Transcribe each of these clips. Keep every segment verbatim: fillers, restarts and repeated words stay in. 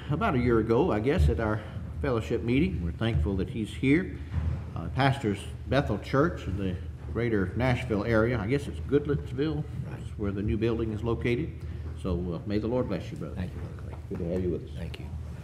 about a year ago, I guess, at our fellowship meeting. We're thankful that he's here. Uh, pastors Bethel Church in the greater Nashville area. I guess it's Goodlettsville. That's where the new building is located. So uh, may the Lord bless you, brother. Thank you, Brother Clay. Good to have you with us. Thank you.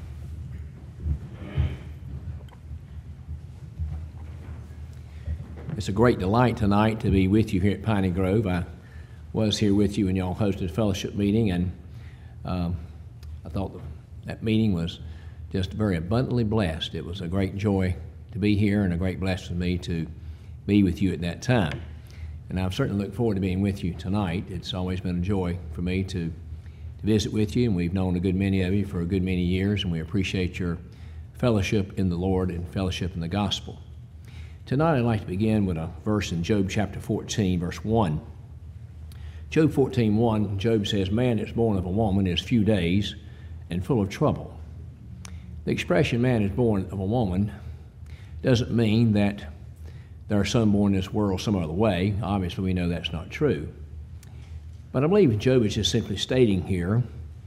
It's a great delight tonight to be with you here at Piney Grove. I was here with you when y'all hosted a fellowship meeting, and um, I thought the, that meeting was just very abundantly blessed. It was a great joy to be here and a great blessing to me to be with you at that time. And I've certainly looked forward to being with you tonight. It's always been a joy for me to, to visit with you, and we've known a good many of you for a good many years, and we appreciate your fellowship in the Lord and fellowship in the gospel. Tonight I'd like to begin with a verse in Job chapter fourteen, verse one. Job fourteen, one, Job says, "Man that's born of a woman is few days and full of trouble." The expression "man is born of a woman" doesn't mean that there are some born in this world some other way. Obviously, we know that's not true. But I believe Job is just simply stating here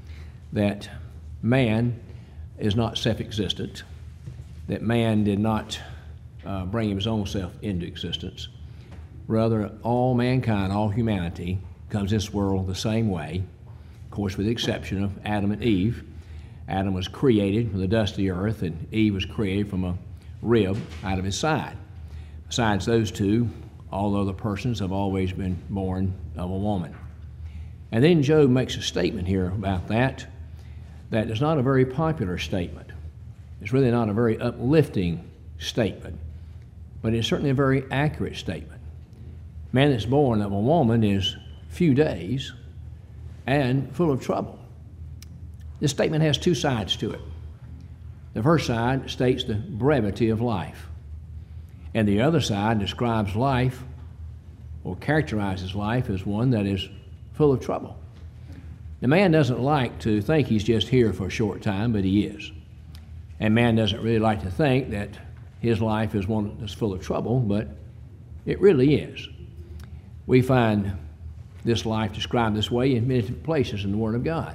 that man is not self-existent, that man did not uh, bring his own self into existence. Rather, all mankind, all humanity, comes to this world the same way, of course, with the exception of Adam and Eve. Adam was created from the dust of the earth, and Eve was created from a rib out of his side. Besides those two, all other persons have always been born of a woman. And then Job makes a statement here about that that is not a very popular statement. It's really not a very uplifting statement, but it's certainly a very accurate statement. Man that's born of a woman is few days and full of trouble. This statement has two sides to it. The first side states the brevity of life, and the other side describes life or characterizes life as one that is full of trouble. The man doesn't like to think he's just here for a short time, but he is. And man doesn't really like to think that his life is one that's full of trouble, but it really is. We find this life described this way in many different places in the Word of God.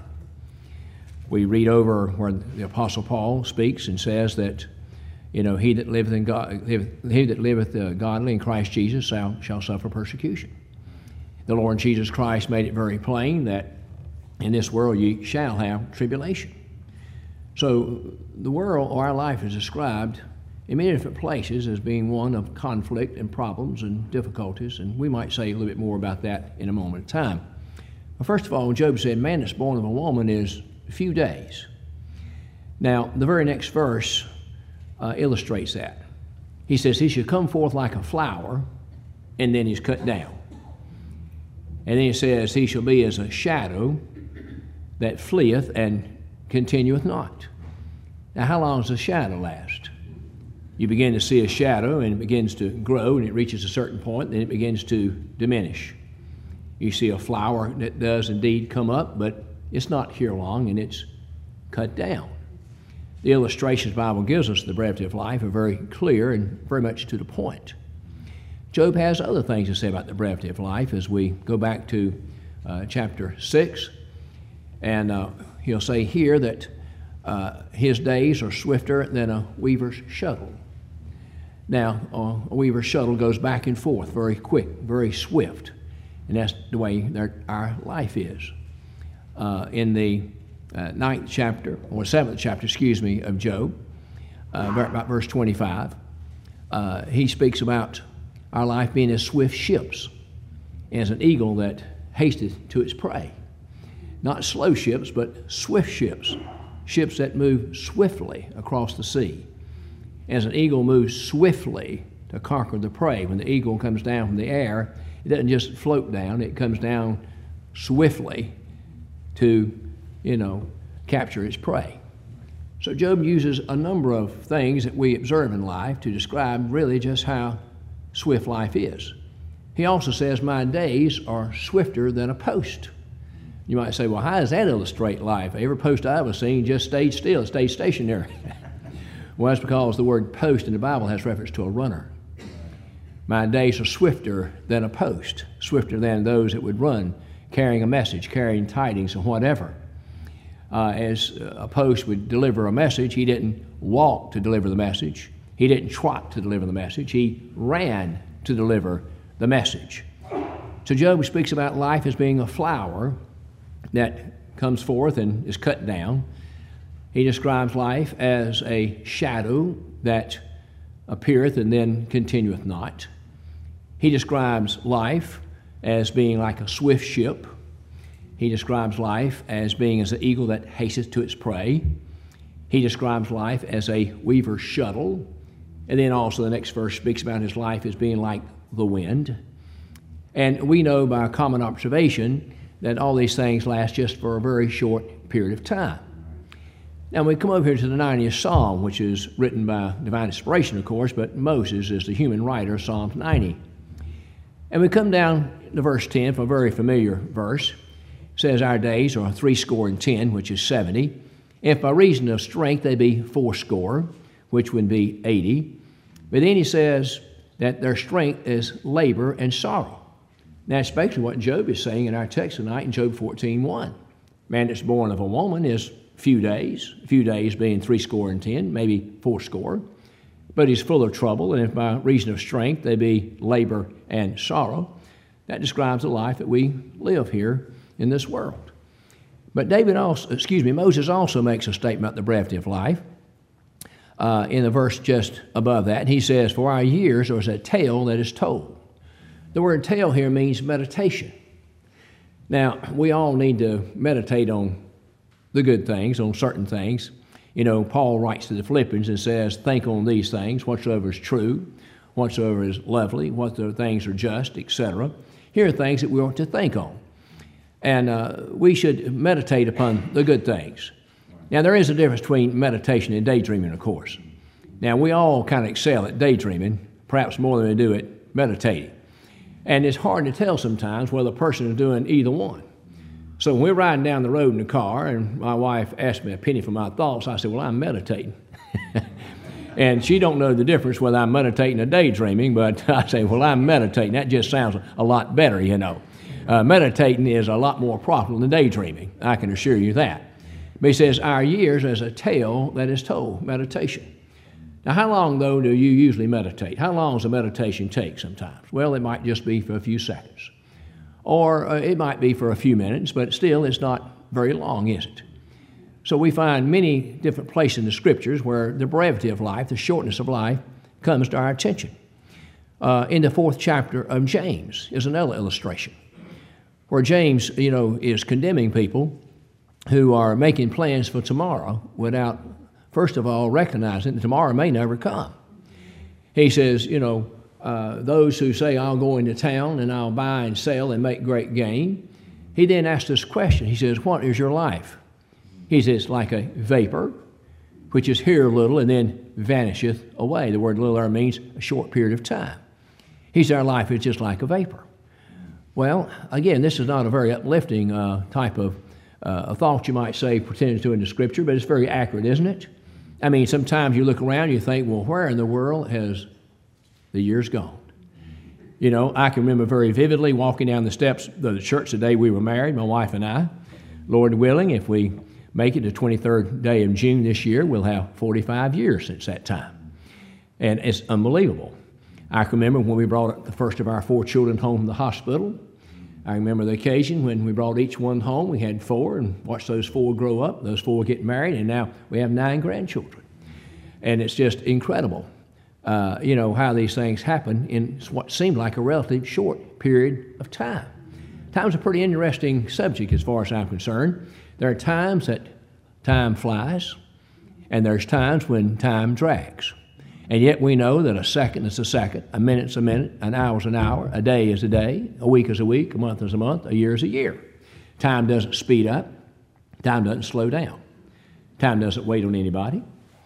We read over where the Apostle Paul speaks and says that, you know, he that liveth in God, he that liveth uh, godly in Christ Jesus shall, shall suffer persecution. The Lord Jesus Christ made it very plain that in this world ye shall have tribulation. So the world, or our life, is described in many different places as being one of conflict and problems and difficulties, and we might say a little bit more about that in a moment of time. Well, first of all, Job said, man that's born of a woman is few days. Now, the very next verse uh, illustrates that. He says, he shall come forth like a flower, and then he's cut down. And then he says, he shall be as a shadow that fleeth and continueth not. Now, how long does a shadow last? You begin to see a shadow, and it begins to grow, and it reaches a certain point, and then it begins to diminish. You see a flower that does indeed come up, but it's not here long, and it's cut down. The illustrations the Bible gives us of the brevity of life are very clear and very much to the point. Job has other things to say about the brevity of life as we go back to uh, chapter six, and uh, he'll say here that uh, his days are swifter than a weaver's shuttle. Now, uh, a weaver's shuttle goes back and forth very quick, very swift, and that's the way our life is. Uh, in the uh, ninth chapter, or seventh chapter, excuse me, of Job, uh, about verse twenty-five, uh, he speaks about our life being as swift ships, as an eagle that hasteth to its prey. Not slow ships, but swift ships, ships that move swiftly across the sea. As an eagle moves swiftly to conquer the prey, when the eagle comes down from the air, it doesn't just float down, it comes down swiftly to, you know, capture its prey. So Job uses a number of things that we observe in life to describe really just how swift life is. He also says, my days are swifter than a post. You might say, well, how does that illustrate life? Every post I've ever seen just stayed still, it stayed stationary. Well, that's because the word post in the Bible has reference to a runner. My days are swifter than a post, swifter than those that would run, carrying a message, carrying tidings, or whatever. uh, as a post would deliver a message, he didn't walk to deliver the message. He didn't trot to deliver the message. He ran to deliver the message. So Job speaks about life as being a flower that comes forth and is cut down. He describes life as a shadow that appeareth and then continueth not. He describes life as being like a swift ship. He describes life as being as an eagle that hasteth to its prey. He describes life as a weaver's shuttle. And then also the next verse speaks about his life as being like the wind. And we know by common observation that all these things last just for a very short period of time. Now we come over here to the ninetieth Psalm, which is written by divine inspiration, of course, but Moses is the human writer of Psalm ninety. And we come down to verse ten, from a very familiar verse. It says, our days are threescore and ten, which is seventy. If by reason of strength they be fourscore, which would be eighty. But then he says that their strength is labor and sorrow. Now, that's basically what Job is saying in our text tonight in Job fourteen one. Man that's born of a woman is few days, a few days being threescore and ten, maybe fourscore. But he's full of trouble, and if by reason of strength they be labor and sorrow, that describes the life that we live here in this world. But David also, excuse me, Moses also makes a statement about the brevity of life. Uh, in the verse just above that, he says, for our years are as a tale that is told. The word tale here means meditation. Now, we all need to meditate on the good things, on certain things. You know, Paul writes to the Philippians and says, think on these things, whatsoever is true, whatsoever is lovely, what the things are just, et cetera. Here are things that we ought to think on. And uh, we should meditate upon the good things. Now, there is a difference between meditation and daydreaming, of course. Now, we all kind of excel at daydreaming, perhaps more than we do at meditating. And it's hard to tell sometimes whether a person is doing either one. So when we're riding down the road in the car, and my wife asked me a penny for my thoughts, I said, well, I'm meditating. And she don't know the difference whether I'm meditating or daydreaming, but I say, well, I'm meditating. That just sounds a lot better, you know. Uh, meditating is a lot more profitable than daydreaming. I can assure you that. But he says, our years as a tale that is told, meditation. Now, how long, though, do you usually meditate? How long does a meditation take sometimes? Well, it might just be for a few seconds. Or uh, it might be for a few minutes, but still it's not very long, is it? So we find many different places in the Scriptures where the brevity of life, the shortness of life, comes to our attention. Uh, in the fourth chapter of James is another illustration where James, you know, is condemning people who are making plans for tomorrow without, first of all, recognizing that tomorrow may never come. He says, you know, uh, those who say, I'll go into town and I'll buy and sell and make great gain. He then asks this question. He says, what is your life? He says, like a vapor, which is here a little and then vanisheth away. The word little there means a short period of time. He said, our life is just like a vapor. Well, again, this is not a very uplifting uh, type of uh, a thought you might say pertaining to in the Scripture, but it's very accurate, isn't it? I mean, sometimes you look around and you think, well, where in the world has the years gone? You know, I can remember very vividly walking down the steps of the church the day we were married, my wife and I. Lord willing, if we make it to the twenty-third day of June this year, we'll have forty-five years since that time. And it's unbelievable. I can remember when we brought the first of our four children home from the hospital. I remember the occasion when we brought each one home. We had four and watched those four grow up, those four get married, and now we have nine grandchildren. And it's just incredible, uh, you know, how these things happen in what seemed like a relatively short period of time. Time's a pretty interesting subject as far as I'm concerned. There are times that time flies, and there's times when time drags. And yet we know that a second is a second, a minute's a minute, an hour's an hour, a day is a day, a week is a week, a month is a month, a year is a year. Time doesn't speed up. Time doesn't slow down. Time doesn't wait on anybody.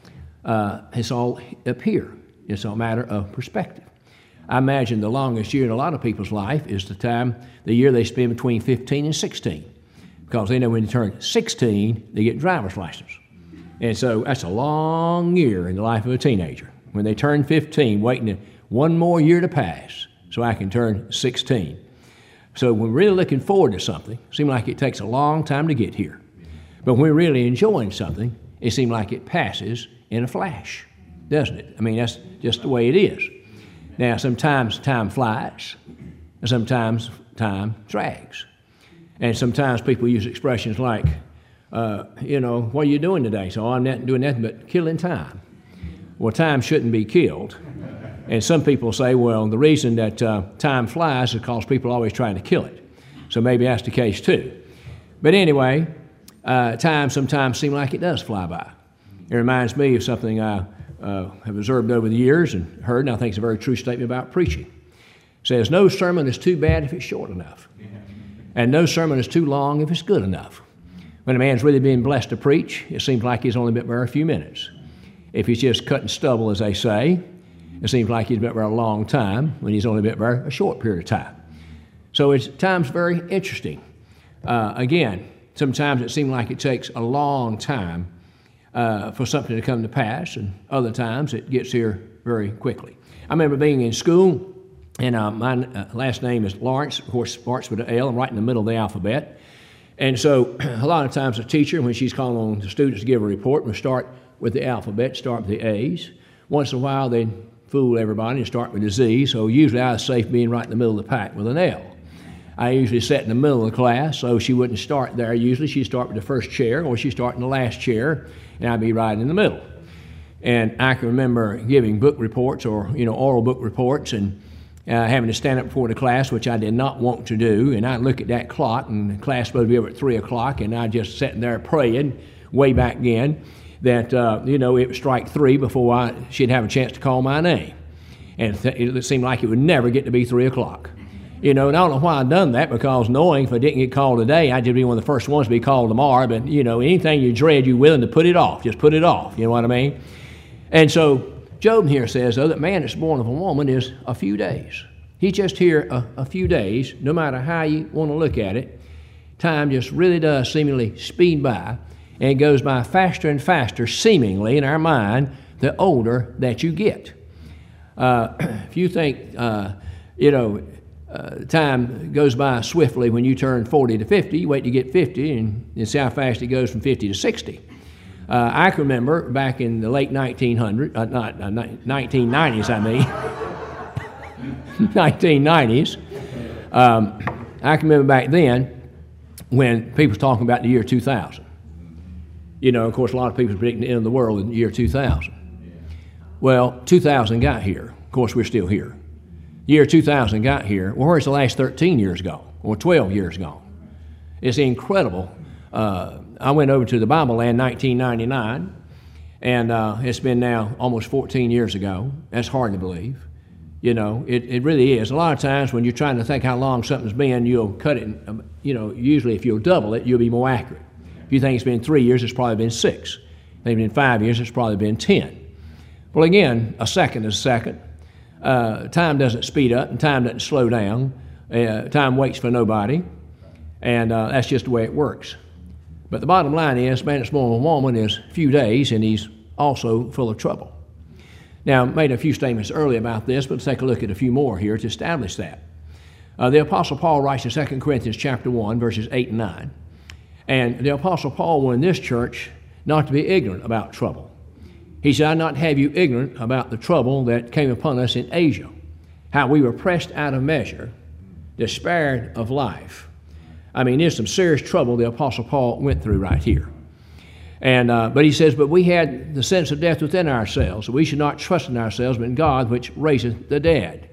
Uh, it's all up here. It's a matter of perspective. I imagine the longest year in a lot of people's life is the time, the year they spend between fifteen and sixteen. Because they know when they turn sixteen, they get driver's license. And so that's a long year in the life of a teenager. When they turn fifteen, waiting one more year to pass so I can turn sixteen. So when we're really looking forward to something, it seems like it takes a long time to get here. But when we're really enjoying something, it seems like it passes in a flash, doesn't it? I mean, that's just the way it is. Now, sometimes time flies, and sometimes time drags. And sometimes people use expressions like, uh, you know, what are you doing today? So I'm not doing nothing but killing time. Well, time shouldn't be killed. And some people say, well, the reason that uh, time flies is because people are always trying to kill it. So maybe that's the case too. But anyway, uh, time sometimes seems like it does fly by. It reminds me of something I uh, have observed over the years and heard, and I think it's a very true statement about preaching. It says, no sermon is too bad if it's short enough. And no sermon is too long if it's good enough. When a man's really been blessed to preach, it seems like he's only been there a few minutes. If he's just cutting stubble, as they say, it seems like he's been there a long time when he's only been there a short period of time. So it's times very interesting. Uh, again, sometimes it seems like it takes a long time uh, for something to come to pass, and other times it gets here very quickly. I remember being in school, and uh, my uh, last name is Lawrence, of course, Lawrence with an L. I'm right in the middle of the alphabet. And so a lot of times a teacher, when she's calling on the students to give a report, will start with the alphabet, start with the A's. Once in a while, they'd fool everybody and start with the Z, so usually I was safe being right in the middle of the pack with an L. I usually sat in the middle of the class, so she wouldn't start there. Usually she'd start with the first chair, or she'd start in the last chair, and I'd be right in the middle. And I can remember giving book reports or, you know, oral book reports and uh, having to stand up before the class, which I did not want to do. And I'd look at that clock, and the class was supposed to be over at three o'clock, and I'd just sitting there praying way back then that, uh, you know, it would strike three before I, she'd have a chance to call my name. And th- it seemed like it would never get to be three o'clock. You know, and I don't know why I'd done that, because knowing if I didn't get called today, I'd just be one of the first ones to be called tomorrow. But, you know, anything you dread, you're willing to put it off. Just put it off. You know what I mean? And so Job here says, though, that man that's born of a woman is a few days. He's just here a, a few days, no matter how you want to look at it. Time just really does seemingly speed by, and it goes by faster and faster, seemingly, in our mind, the older that you get. Uh, if you think, uh, you know, uh, time goes by swiftly when you turn forty to fifty, you wait to get fifty and, and see how fast it goes from fifty to sixty. Uh, I can remember back in the late nineteen hundreds, uh, not, uh, nineteen nineties, I mean, nineteen nineties, um, I can remember back then when people were talking about the year two thousand. You know, of course, a lot of people were predicting the end of the world in the year two thousand. Well, two thousand got here. Of course, we're still here. The year two thousand got here. Well, where's the last thirteen years gone? Or twelve years gone? It's incredible. Uh, I went over to the Bible Land nineteen ninety-nine, and uh, it's been now almost fourteen years ago. That's hard to believe. You know, it, it really is. A lot of times when you're trying to think how long something's been, you'll cut it, in, you know, usually if you'll double it, you'll be more accurate. If you think it's been three years, it's probably been six. If it's been five years, it's probably been ten. Well, again, a second is a second. Uh, time doesn't speed up, and time doesn't slow down. Uh, time waits for nobody, and uh, that's just the way it works. But the bottom line is, man that's born of a woman is a few days, and he's also full of trouble. Now, I made a few statements earlier about this, but let's take a look at a few more here to establish that. Uh, the Apostle Paul writes in Second Corinthians chapter one, verses eight and nine. And the Apostle Paul wanted this church not to be ignorant about trouble. He said, I'd not have you ignorant about the trouble that came upon us in Asia, how we were pressed out of measure, despaired of life. I mean, there's some serious trouble the Apostle Paul went through right here. And uh, but he says, but we had the sense of death within ourselves. So we should not trust in ourselves, but in God, which raiseth the dead.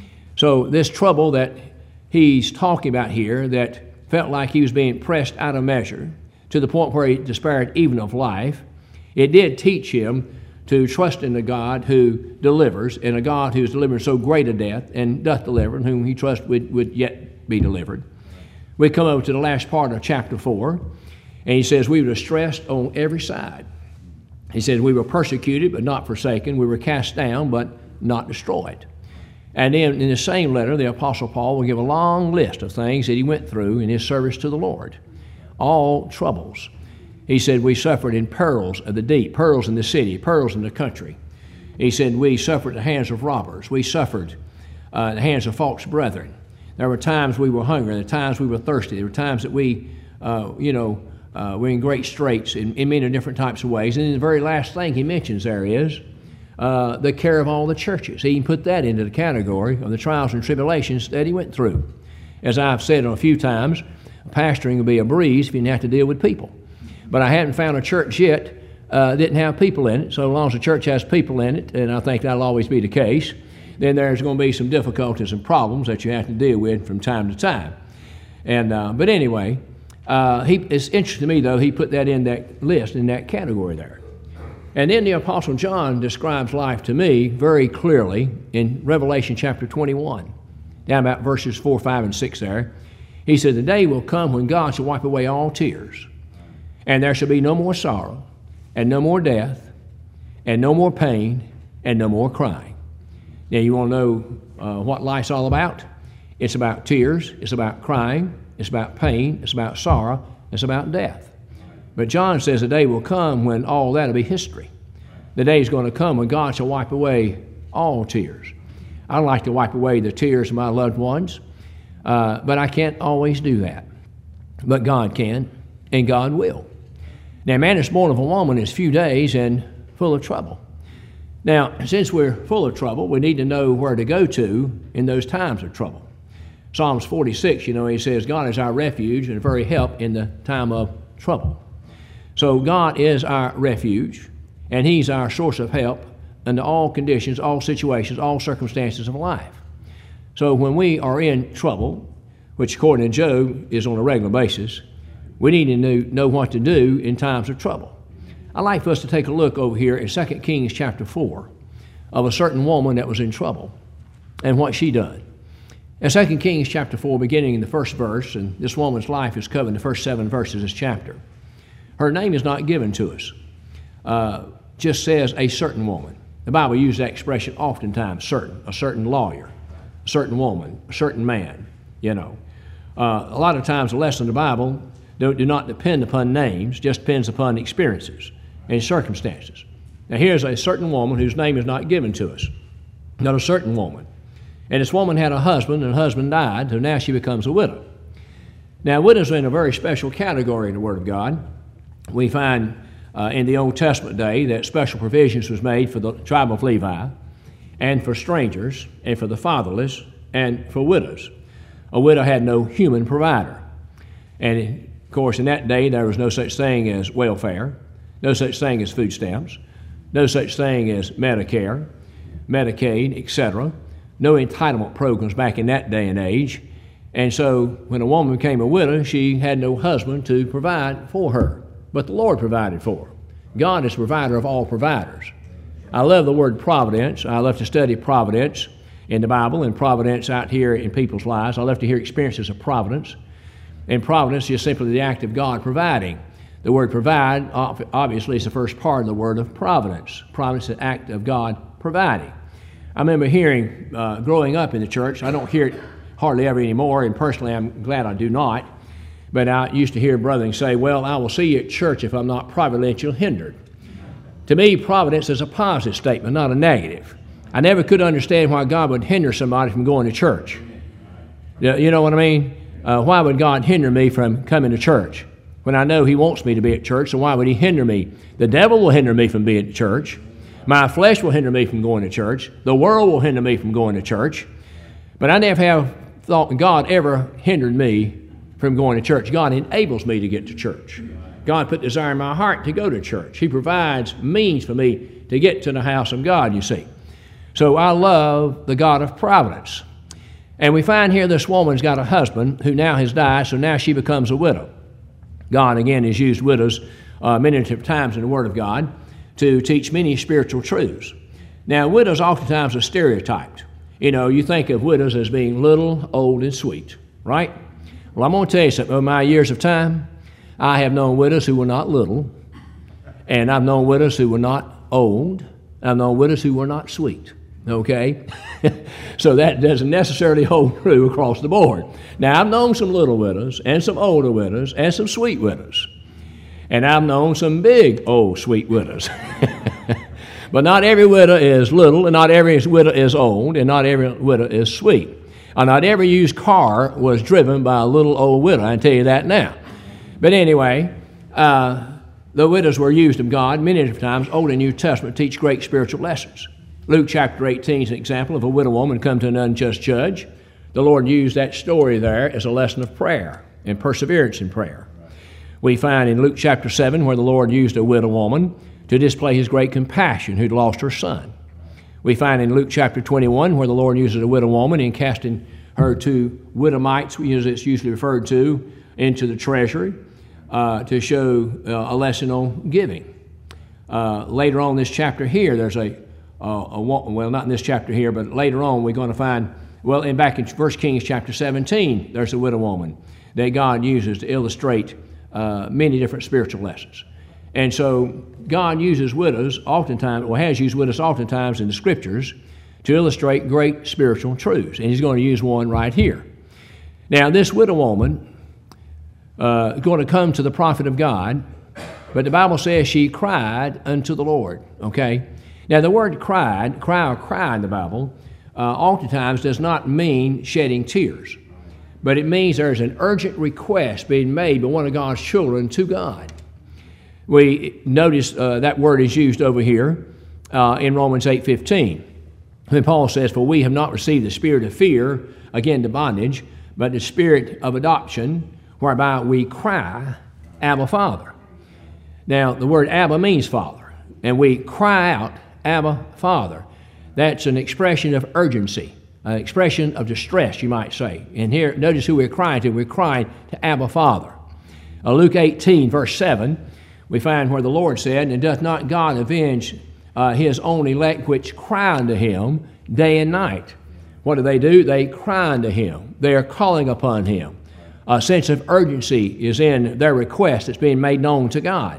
So this trouble that he's talking about here, that felt like he was being pressed out of measure to the point where he despaired even of life, it did teach him to trust in the God who delivers, and a God who is delivering so great a death and doth deliver, and whom he trusts would, would yet be delivered. We come over to the last part of chapter four, and he says, we were distressed on every side. He says, we were persecuted, but not forsaken. We were cast down, but not destroyed. And then in the same letter, the Apostle Paul will give a long list of things that he went through in his service to the Lord. All troubles. He said, we suffered in perils of the deep, perils in the city, perils in the country. He said, we suffered at the hands of robbers. We suffered uh, at the hands of false brethren. There were times we were hungry. There were times we were thirsty. There were times that we, uh, you know, uh, we're in great straits in, in many different types of ways. And then the very last thing he mentions there is uh, the care of all the churches. He can put that into the category of the trials and tribulations that he went through. As I've said a few times, pastoring will be a breeze if you didn't have to deal with people. But I haven't found a church yet uh, that didn't have people in it. So as long as the church has people in it, and I think that'll always be the case, then there's going to be some difficulties and problems that you have to deal with from time to time. And uh, but anyway, uh, he, it's interesting to me, though, he put that in that list, in that category there. And then the Apostle John describes life to me very clearly in Revelation chapter twenty-one, down about verses four, five, and six there. He said, the day will come when God shall wipe away all tears, and there shall be no more sorrow, and no more death, and no more pain, and no more crying. Now, you want to know uh, what life's all about? It's about tears, it's about crying, it's about pain, it's about sorrow, it's about death. But John says the day will come when all that will be history. The day is going to come when God shall wipe away all tears. I'd like to wipe away the tears of my loved ones, uh, but I can't always do that. But God can, and God will. Now, man is born of a woman is few days and full of trouble. Now, since we're full of trouble, we need to know where to go to in those times of trouble. Psalms forty-six, you know, he says, God is our refuge and a very help in the time of trouble. So God is our refuge, and he's our source of help under all conditions, all situations, all circumstances of life. So when we are in trouble, which according to Job is on a regular basis, we need to know, know what to do in times of trouble. I'd like for us to take a look over here at Second Kings chapter four of a certain woman that was in trouble and what she done. In Second Kings chapter four, beginning in the first verse, and this woman's life is covered in the first seven verses of this chapter. Her name is not given to us. Uh, just says a certain woman. The Bible uses that expression oftentimes, certain, a certain lawyer, a certain woman, a certain man, you know. Uh, a lot of times the lesson of the Bible do, do not depend upon names, just depends upon experiences and circumstances. Now here's a certain woman whose name is not given to us, not a certain woman. And this woman had a husband, and the husband died, so now she becomes a widow. Now widows are in a very special category in the Word of God. We find uh, in the Old Testament day that special provisions was made for the tribe of Levi, and for strangers, and for the fatherless, and for widows. A widow had no human provider. And of course, in that day, there was no such thing as welfare, no such thing as food stamps, no such thing as Medicare, Medicaid, et cetera. No entitlement programs back in that day and age. And so when a woman became a widow, she had no husband to provide for her. But the Lord provided for her. God is the provider of all providers. I love the word providence. I love to study providence in the Bible and providence out here in people's lives. I love to hear experiences of providence. And providence is simply the act of God providing. The word provide obviously is the first part of the word of providence. Providence is the act of God providing. I remember hearing, uh, growing up in the church, I don't hear it hardly ever anymore, and personally I'm glad I do not, but I used to hear brethren say, well, I will see you at church if I'm not providentially hindered. To me, providence is a positive statement, not a negative. I never could understand why God would hinder somebody from going to church. You know what I mean? Uh, why would God hinder me from coming to church when I know he wants me to be at church, so why would he hinder me? The devil will hinder me from being at church. My flesh will hinder me from going to church. The world will hinder me from going to church. But I never have thought God ever hindered me from going to church. God enables me to get to church. God put desire in my heart to go to church. He provides means for me to get to the house of God, you see. So I love the God of providence. And we find here this woman's got a husband who now has died, so now she becomes a widow. God, again, has used widows uh, many different times in the Word of God to teach many spiritual truths. Now, widows oftentimes are stereotyped. You know, you think of widows as being little, old, and sweet, right? Well, I'm going to tell you something. Over my years of time, I have known widows who were not little, and I've known widows who were not old, and I've known widows who were not sweet, okay? So that doesn't necessarily hold true across the board. Now, I've known some little widows, and some older widows, and some sweet widows. And I've known some big, old, sweet widows. But not every widow is little, and not every widow is old, and not every widow is sweet. And not every used car was driven by a little old widow, I can tell you that now. But anyway, uh, the widows were used of God many different times. Old and New Testament teach great spiritual lessons. Luke chapter eighteen is an example of a widow woman come to an unjust judge. The Lord used that story there as a lesson of prayer and perseverance in prayer. We find in Luke chapter seven where the Lord used a widow woman to display his great compassion who'd lost her son. We find in Luke chapter twenty-one where the Lord uses a widow woman in casting her two widowites, as it's usually referred to, into the treasury uh, to show uh, a lesson on giving. Uh, later on in this chapter here, there's a, uh, a, well, not in this chapter here, but later on we're going to find, well, in back in First Kings chapter seventeen, there's a widow woman that God uses to illustrate uh, many different spiritual lessons. And so God uses widows oftentimes, or has used widows oftentimes in the Scriptures to illustrate great spiritual truths. And he's going to use one right here. Now, this widow woman uh, is going to come to the prophet of God, but the Bible says she cried unto the Lord, okay? Now, the word cried, cry or cry in the Bible, uh, oftentimes does not mean shedding tears, but it means there's an urgent request being made by one of God's children to God. We notice uh, that word is used over here uh, in Romans eight fifteen. When Paul says, for we have not received the spirit of fear, again to bondage, but the spirit of adoption, whereby we cry, Abba, Father. Now, the word Abba means Father, and we cry out, Abba, Father. That's an expression of urgency, an expression of distress, you might say. And here, notice who we're crying to. We're crying to Abba, Father. Uh, Luke eighteen, verse seven, we find where the Lord said, and doth not God avenge uh, his own elect which cry unto him day and night? What do they do? They cry unto him. They are calling upon him. A sense of urgency is in their request that's being made known to God.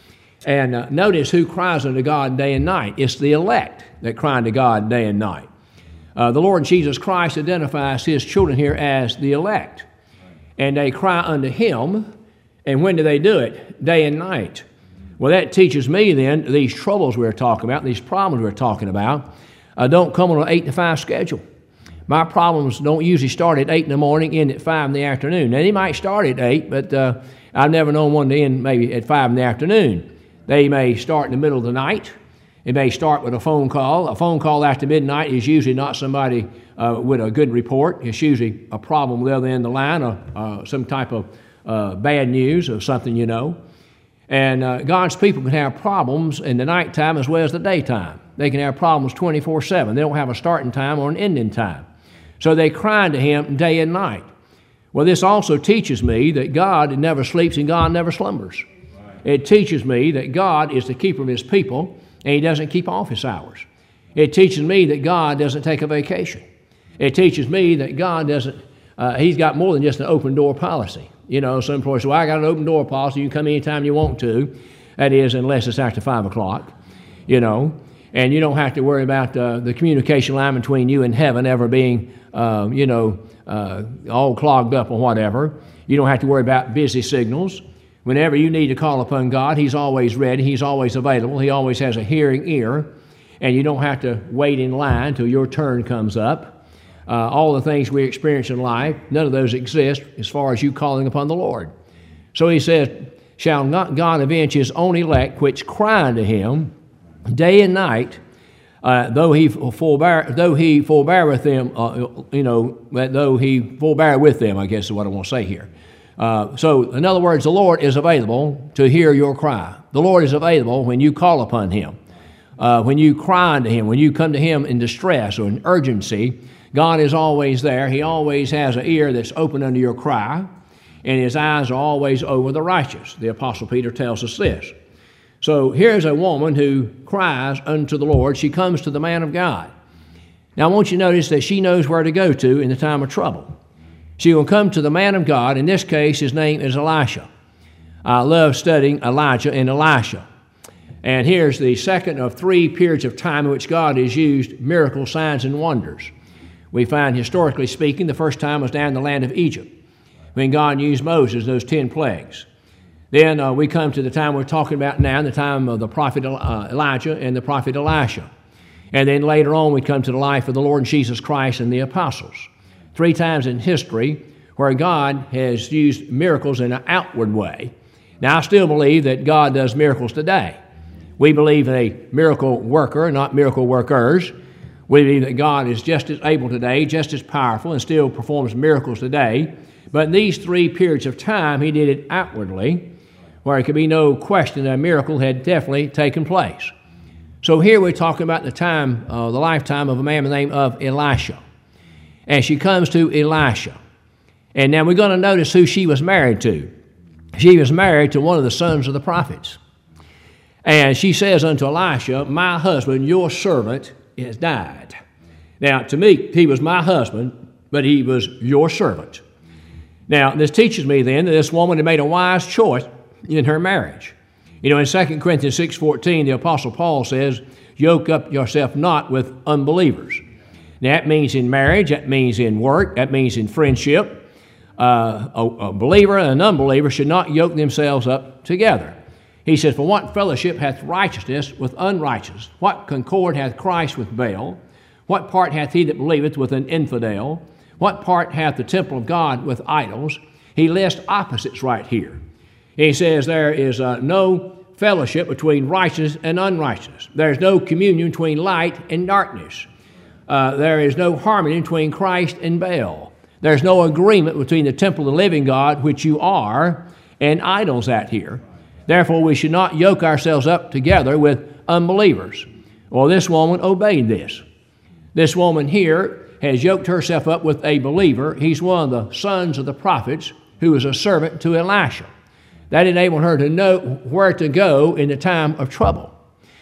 And uh, notice who cries unto God day and night. It's the elect that cry unto God day and night. Uh, the Lord Jesus Christ identifies his children here as the elect. And they cry unto him. And when do they do it? Day and night. Well, that teaches me then these troubles we're talking about, these problems we're talking about, uh, don't come on an eight to five schedule. My problems don't usually start at eight in the morning, end at five in the afternoon. Now, they might start at eight, but uh, I've never known one to end maybe at five in the afternoon. They may start in the middle of the night. It may start with a phone call. A phone call after midnight is usually not somebody uh, with a good report. It's usually a problem with the other end of the line, or uh, some type of uh, bad news or something, you know. And uh, God's people can have problems in the nighttime as well as the daytime. They can have problems twenty-four seven. They don't have a starting time or an ending time. So they cry to him day and night. Well, this also teaches me that God never sleeps and God never slumbers. Right. It teaches me that God is the keeper of his people, and he doesn't keep office hours. It teaches me that God doesn't take a vacation. It teaches me that God doesn't, uh, he's got more than just an open door policy. You know, some people say, well, I got an open door policy. You can come anytime you want to. That is, unless it's after five o'clock, you know. And you don't have to worry about uh, the communication line between you and heaven ever being, uh, you know, uh, all clogged up or whatever. You don't have to worry about busy signals. Whenever you need to call upon God, he's always ready. He's always available. He always has a hearing ear. And you don't have to wait in line until your turn comes up. Uh, all the things we experience in life, none of those exist as far as you calling upon the Lord. So he says, shall not God avenge his own elect which cry unto him day and night, uh, though he forbear, though he forbear with them, uh, you know, though he forbear with them, I guess is what I want to say here. Uh, so, in other words, the Lord is available to hear your cry. The Lord is available when you call upon him. Uh, when you cry unto him, when you come to him in distress or in urgency, God is always there. He always has an ear that's open unto your cry, and his eyes are always over the righteous. The Apostle Peter tells us this. So here's a woman who cries unto the Lord. She comes to the man of God. Now I want you to notice that she knows where to go to in the time of trouble. She will come to the man of God. In this case, his name is Elisha. I love studying Elijah and Elisha. And here's the second of three periods of time in which God has used miracle signs and wonders. We find, historically speaking, the first time was down in the land of Egypt, when God used Moses, those ten plagues. Then uh, we come to the time we're talking about now, the time of the prophet uh, Elijah and the prophet Elisha. And then later on we come to the life of the Lord Jesus Christ and the apostles. Three times in history where God has used miracles in an outward way. Now, I still believe that God does miracles today. We believe in a miracle worker, not miracle workers. We believe that God is just as able today, just as powerful, and still performs miracles today. But in these three periods of time, he did it outwardly, where there could be no question that a miracle had definitely taken place. So here we're talking about the time, uh, the lifetime of a man by the name of Elisha. And she comes to Elisha. And now we're going to notice who she was married to. She was married to one of the sons of the prophets. And she says unto Elisha, my husband, your servant, has died. Now, to me, he was my husband, but he was your servant. Now, this teaches me then that this woman had made a wise choice in her marriage. You know, in Second Corinthians six fourteen, the Apostle Paul says, yoke up yourself not with unbelievers. Now, that means in marriage, that means in work, that means in friendship. Uh, a, a believer and an unbeliever should not yoke themselves up together. He says, for what fellowship hath righteousness with unrighteousness? What concord hath Christ with Baal? What part hath he that believeth with an infidel? What part hath the temple of God with idols? He lists opposites right here. He says there is uh, no fellowship between righteousness and unrighteousness. There is no communion between light and darkness. Uh, there is no harmony between Christ and Baal. There's no agreement between the temple of the living God, which you are, and idols out here. Therefore, we should not yoke ourselves up together with unbelievers. Well, this woman obeyed this. This woman here has yoked herself up with a believer. He's one of the sons of the prophets who was a servant to Elisha. That enabled her to know where to go in the time of trouble.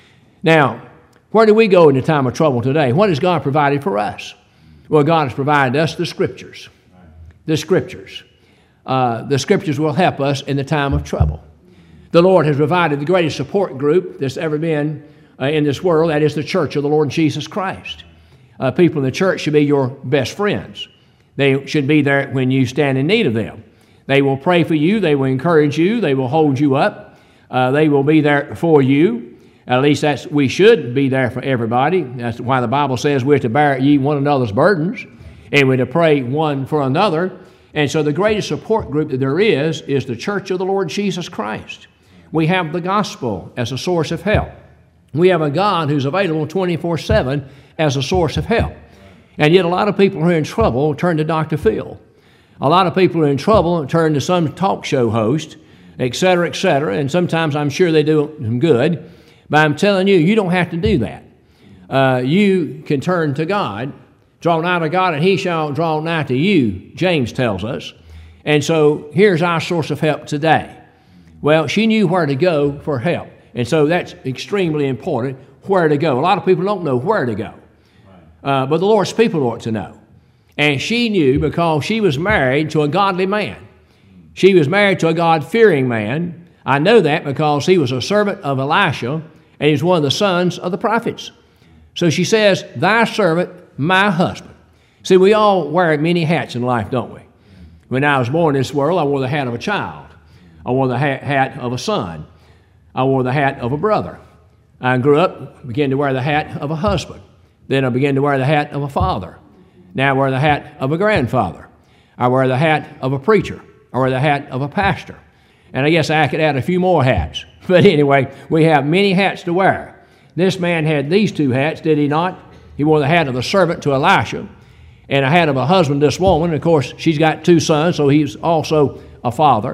Now, where do we go in the time of trouble today? What has God provided for us? Well, God has provided us the Scriptures. The Scriptures. Uh, the Scriptures will help us in the time of trouble. The Lord has provided the greatest support group that's ever been uh, in this world. That is the church of the Lord Jesus Christ. Uh, people in the church should be your best friends. They should be there when you stand in need of them. They will pray for you. They will encourage you. They will hold you up. Uh, they will be there for you. At least that's we should be there for everybody. That's why the Bible says we're to bear ye one another's burdens, and we're to pray one for another. And so the greatest support group that there is is the church of the Lord Jesus Christ. We have the gospel as a source of help. We have a God who's available twenty-four seven as a source of help. And yet a lot of people who are in trouble turn to Doctor Phil. A lot of people who are in trouble turn to some talk show host, et cetera, et cetera. And sometimes I'm sure they do them good. But I'm telling you, you don't have to do that. Uh, you can turn to God, draw nigh to God, and he shall draw nigh to you, James tells us. And so here's our source of help today. Well, she knew where to go for help. And so that's extremely important, where to go. A lot of people don't know where to go. Uh, but the Lord's people ought to know. And she knew because she was married to a godly man. She was married to a God-fearing man. I know that because he was a servant of Elisha, and he's one of the sons of the prophets. So she says, thy servant, my husband. See, we all wear many hats in life, don't we? When I was born in this world, I wore the hat of a child. I wore the hat, hat of a son. I wore the hat of a brother. I grew up, began to wear the hat of a husband. Then I began to wear the hat of a father. Now I wear the hat of a grandfather. I wear the hat of a preacher. I wear the hat of a pastor. And I guess I could add a few more hats. But anyway, we have many hats to wear. This man had these two hats, did he not? He wore the hat of the servant to Elisha and a hat of a husband to this woman. Of course, she's got two sons, so he's also a father.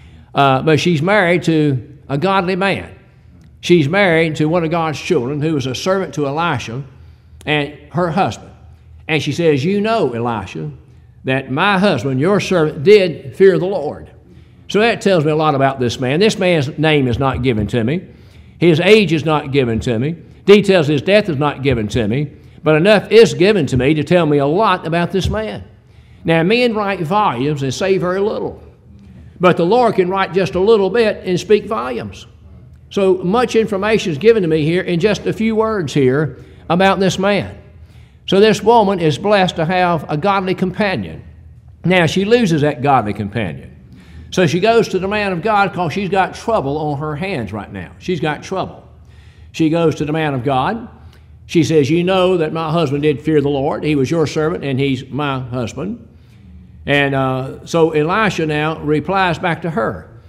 Uh, but she's married to a godly man. She's married to one of God's children who was a servant to Elisha and her husband. And she says, you know, Elisha, that my husband, your servant, did fear the Lord. So that tells me a lot about this man. This man's name is not given to me. His age is not given to me. Details of his death is not given to me. But enough is given to me to tell me a lot about this man. Now, men write volumes and say very little. But the Lord can write just a little bit and speak volumes. So much information is given to me here in just a few words here about this man. So this woman is blessed to have a godly companion. Now, she loses that godly companion. So she goes to the man of God because she's got trouble on her hands right now. She's got trouble. She goes to the man of God. She says, you know that my husband did fear the Lord. He was your servant and he's my husband. And uh, so Elisha now replies back to her.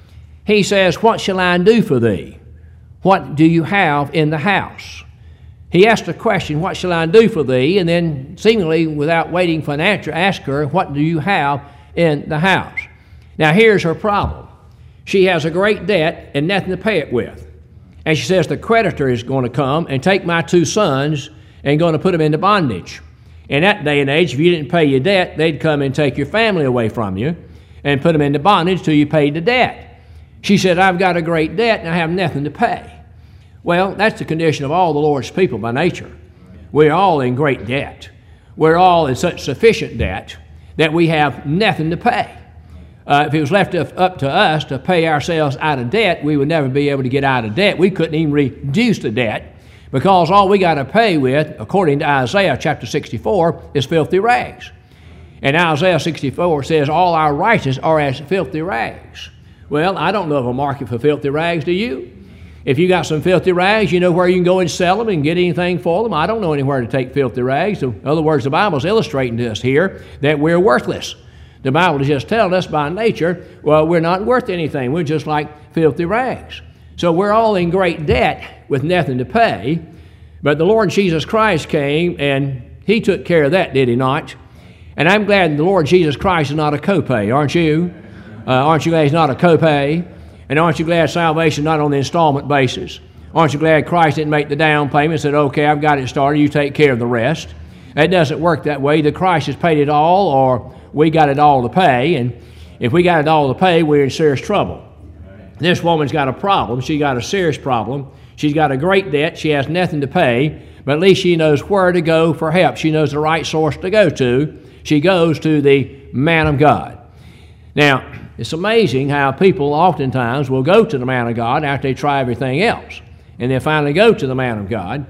He says, what shall I do for thee? What do you have in the house? He asked a question, what shall I do for thee? And then seemingly without waiting for an answer, asked her, what do you have in the house? Now here's her problem. She has a great debt and nothing to pay it with. And she says the creditor is going to come and take my two sons and going to put them into bondage. In that day and age, if you didn't pay your debt, they'd come and take your family away from you and put them into bondage till you paid the debt. She said, I've got a great debt and I have nothing to pay. Well, that's the condition of all the Lord's people by nature. We're all in great debt. We're all in such sufficient debt that we have nothing to pay. Uh, if it was left up to us to pay ourselves out of debt, we would never be able to get out of debt. We couldn't even reduce the debt because all we got to pay with, according to Isaiah chapter sixty-four, is filthy rags. And Isaiah sixty-four says all our righteous are as filthy rags. Well, I don't know of a market for filthy rags, do you? If you got some filthy rags, you know where you can go and sell them and get anything for them. I don't know anywhere to take filthy rags. So, in other words, the Bible's illustrating to us here that we're worthless. The Bible is just telling us by nature, well, we're not worth anything. We're just like filthy rags. So we're all in great debt with nothing to pay. But the Lord Jesus Christ came and He took care of that, did He not? And I'm glad the Lord Jesus Christ is not a copay, aren't you? Uh, aren't you glad He's not a copay? And aren't you glad salvation is not on the installment basis? Aren't you glad Christ didn't make the down payment and said, okay, I've got it started, you take care of the rest? It doesn't work that way. Either Christ has paid it all or we got it all to pay. And if we got it all to pay, we're in serious trouble. This woman's got a problem. She got a serious problem. She's got a great debt. She has nothing to pay, but at least she knows where to go for help. She knows the right source to go to. She goes to the man of God. Now, it's amazing how people oftentimes will go to the man of God after they try everything else. And they finally go to the man of God.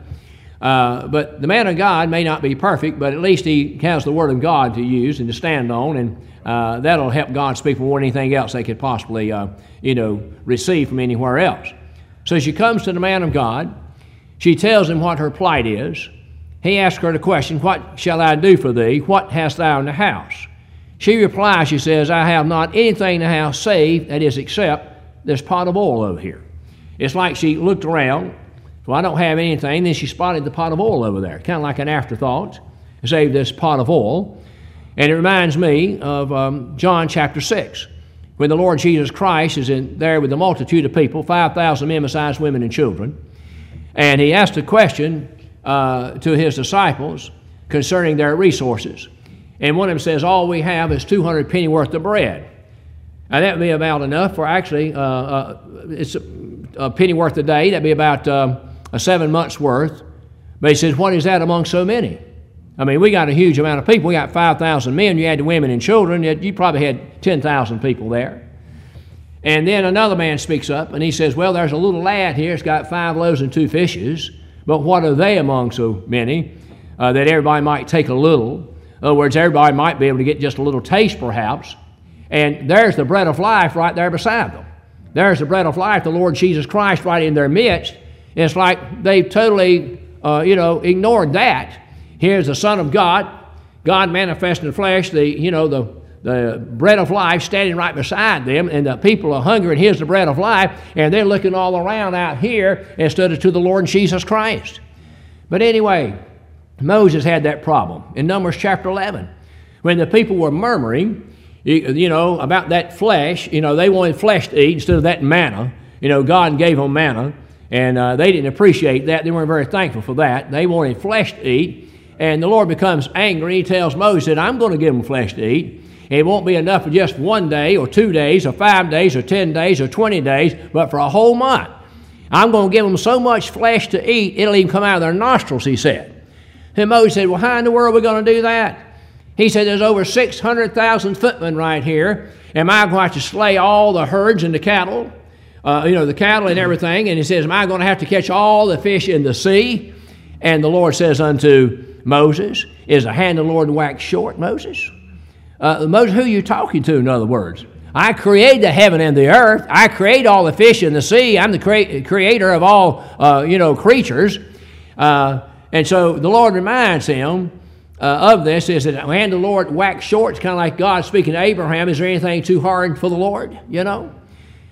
Uh, but the man of God may not be perfect, but at least he has the Word of God to use and to stand on, and uh, that'll help God's people more than anything else they could possibly, uh, you know, receive from anywhere else. So she comes to the man of God. She tells him what her plight is. He asks her the question, what shall I do for thee? What hast thou in the house? She replies, she says, I have not anything in the house save, that is, except this pot of oil over here. It's like she looked around, so I don't have anything. Then she spotted the pot of oil over there, kind of like an afterthought, save this pot of oil. And it reminds me of um, John chapter six, when the Lord Jesus Christ is in there with a multitude of people, five thousand men besides women and children. And he asked a question uh, to his disciples concerning their resources. And one of them says, all we have is two hundred penny worth of bread. Now that would be about enough for actually, uh, uh, it's a, a penny worth a day. That'd be about uh, a seven months worth. But he says, what is that among so many? I mean, we got a huge amount of people. We got five thousand men. You add the women and children, you probably had ten thousand people there. And then another man speaks up and he says, well, there's a little lad here. It's got five loaves and two fishes. But what are they among so many uh, that everybody might take a little? In other words, everybody might be able to get just a little taste perhaps. And there's the bread of life right there beside them. There's the bread of life, the Lord Jesus Christ right in their midst. And it's like they've totally, uh, you know, ignored that. Here's the Son of God, God manifest in the flesh, the, you know, the, the bread of life standing right beside them, and the people are hungry, and here's the bread of life, and they're looking all around out here instead of to the Lord Jesus Christ. But anyway, Moses had that problem in Numbers chapter eleven. When the people were murmuring, you, you know, about that flesh, you know, they wanted flesh to eat instead of that manna. You know, God gave them manna, and uh, they didn't appreciate that. They weren't very thankful for that. They wanted flesh to eat. And the Lord becomes angry. He tells Moses that I'm going to give them flesh to eat. It won't be enough for just one day or two days or five days or ten days or twenty days, but for a whole month. I'm going to give them so much flesh to eat, it'll even come out of their nostrils, he said. And Moses said, well, how in the world are we going to do that? He said, there's over six hundred thousand footmen right here. Am I going to have to slay all the herds and the cattle? Uh, you know, the cattle and everything. And he says, am I going to have to catch all the fish in the sea? And the Lord says unto Moses, is the hand of the Lord waxed short, Moses? Uh, Moses, who are you talking to, in other words? I created the heaven and the earth. I create all the fish in the sea. I'm the crea- creator of all, uh, you know, creatures. Uh, and so the Lord reminds him uh, of this, is that the hand of the Lord waxed short. It's kind of like God speaking to Abraham. Is there anything too hard for the Lord, you know?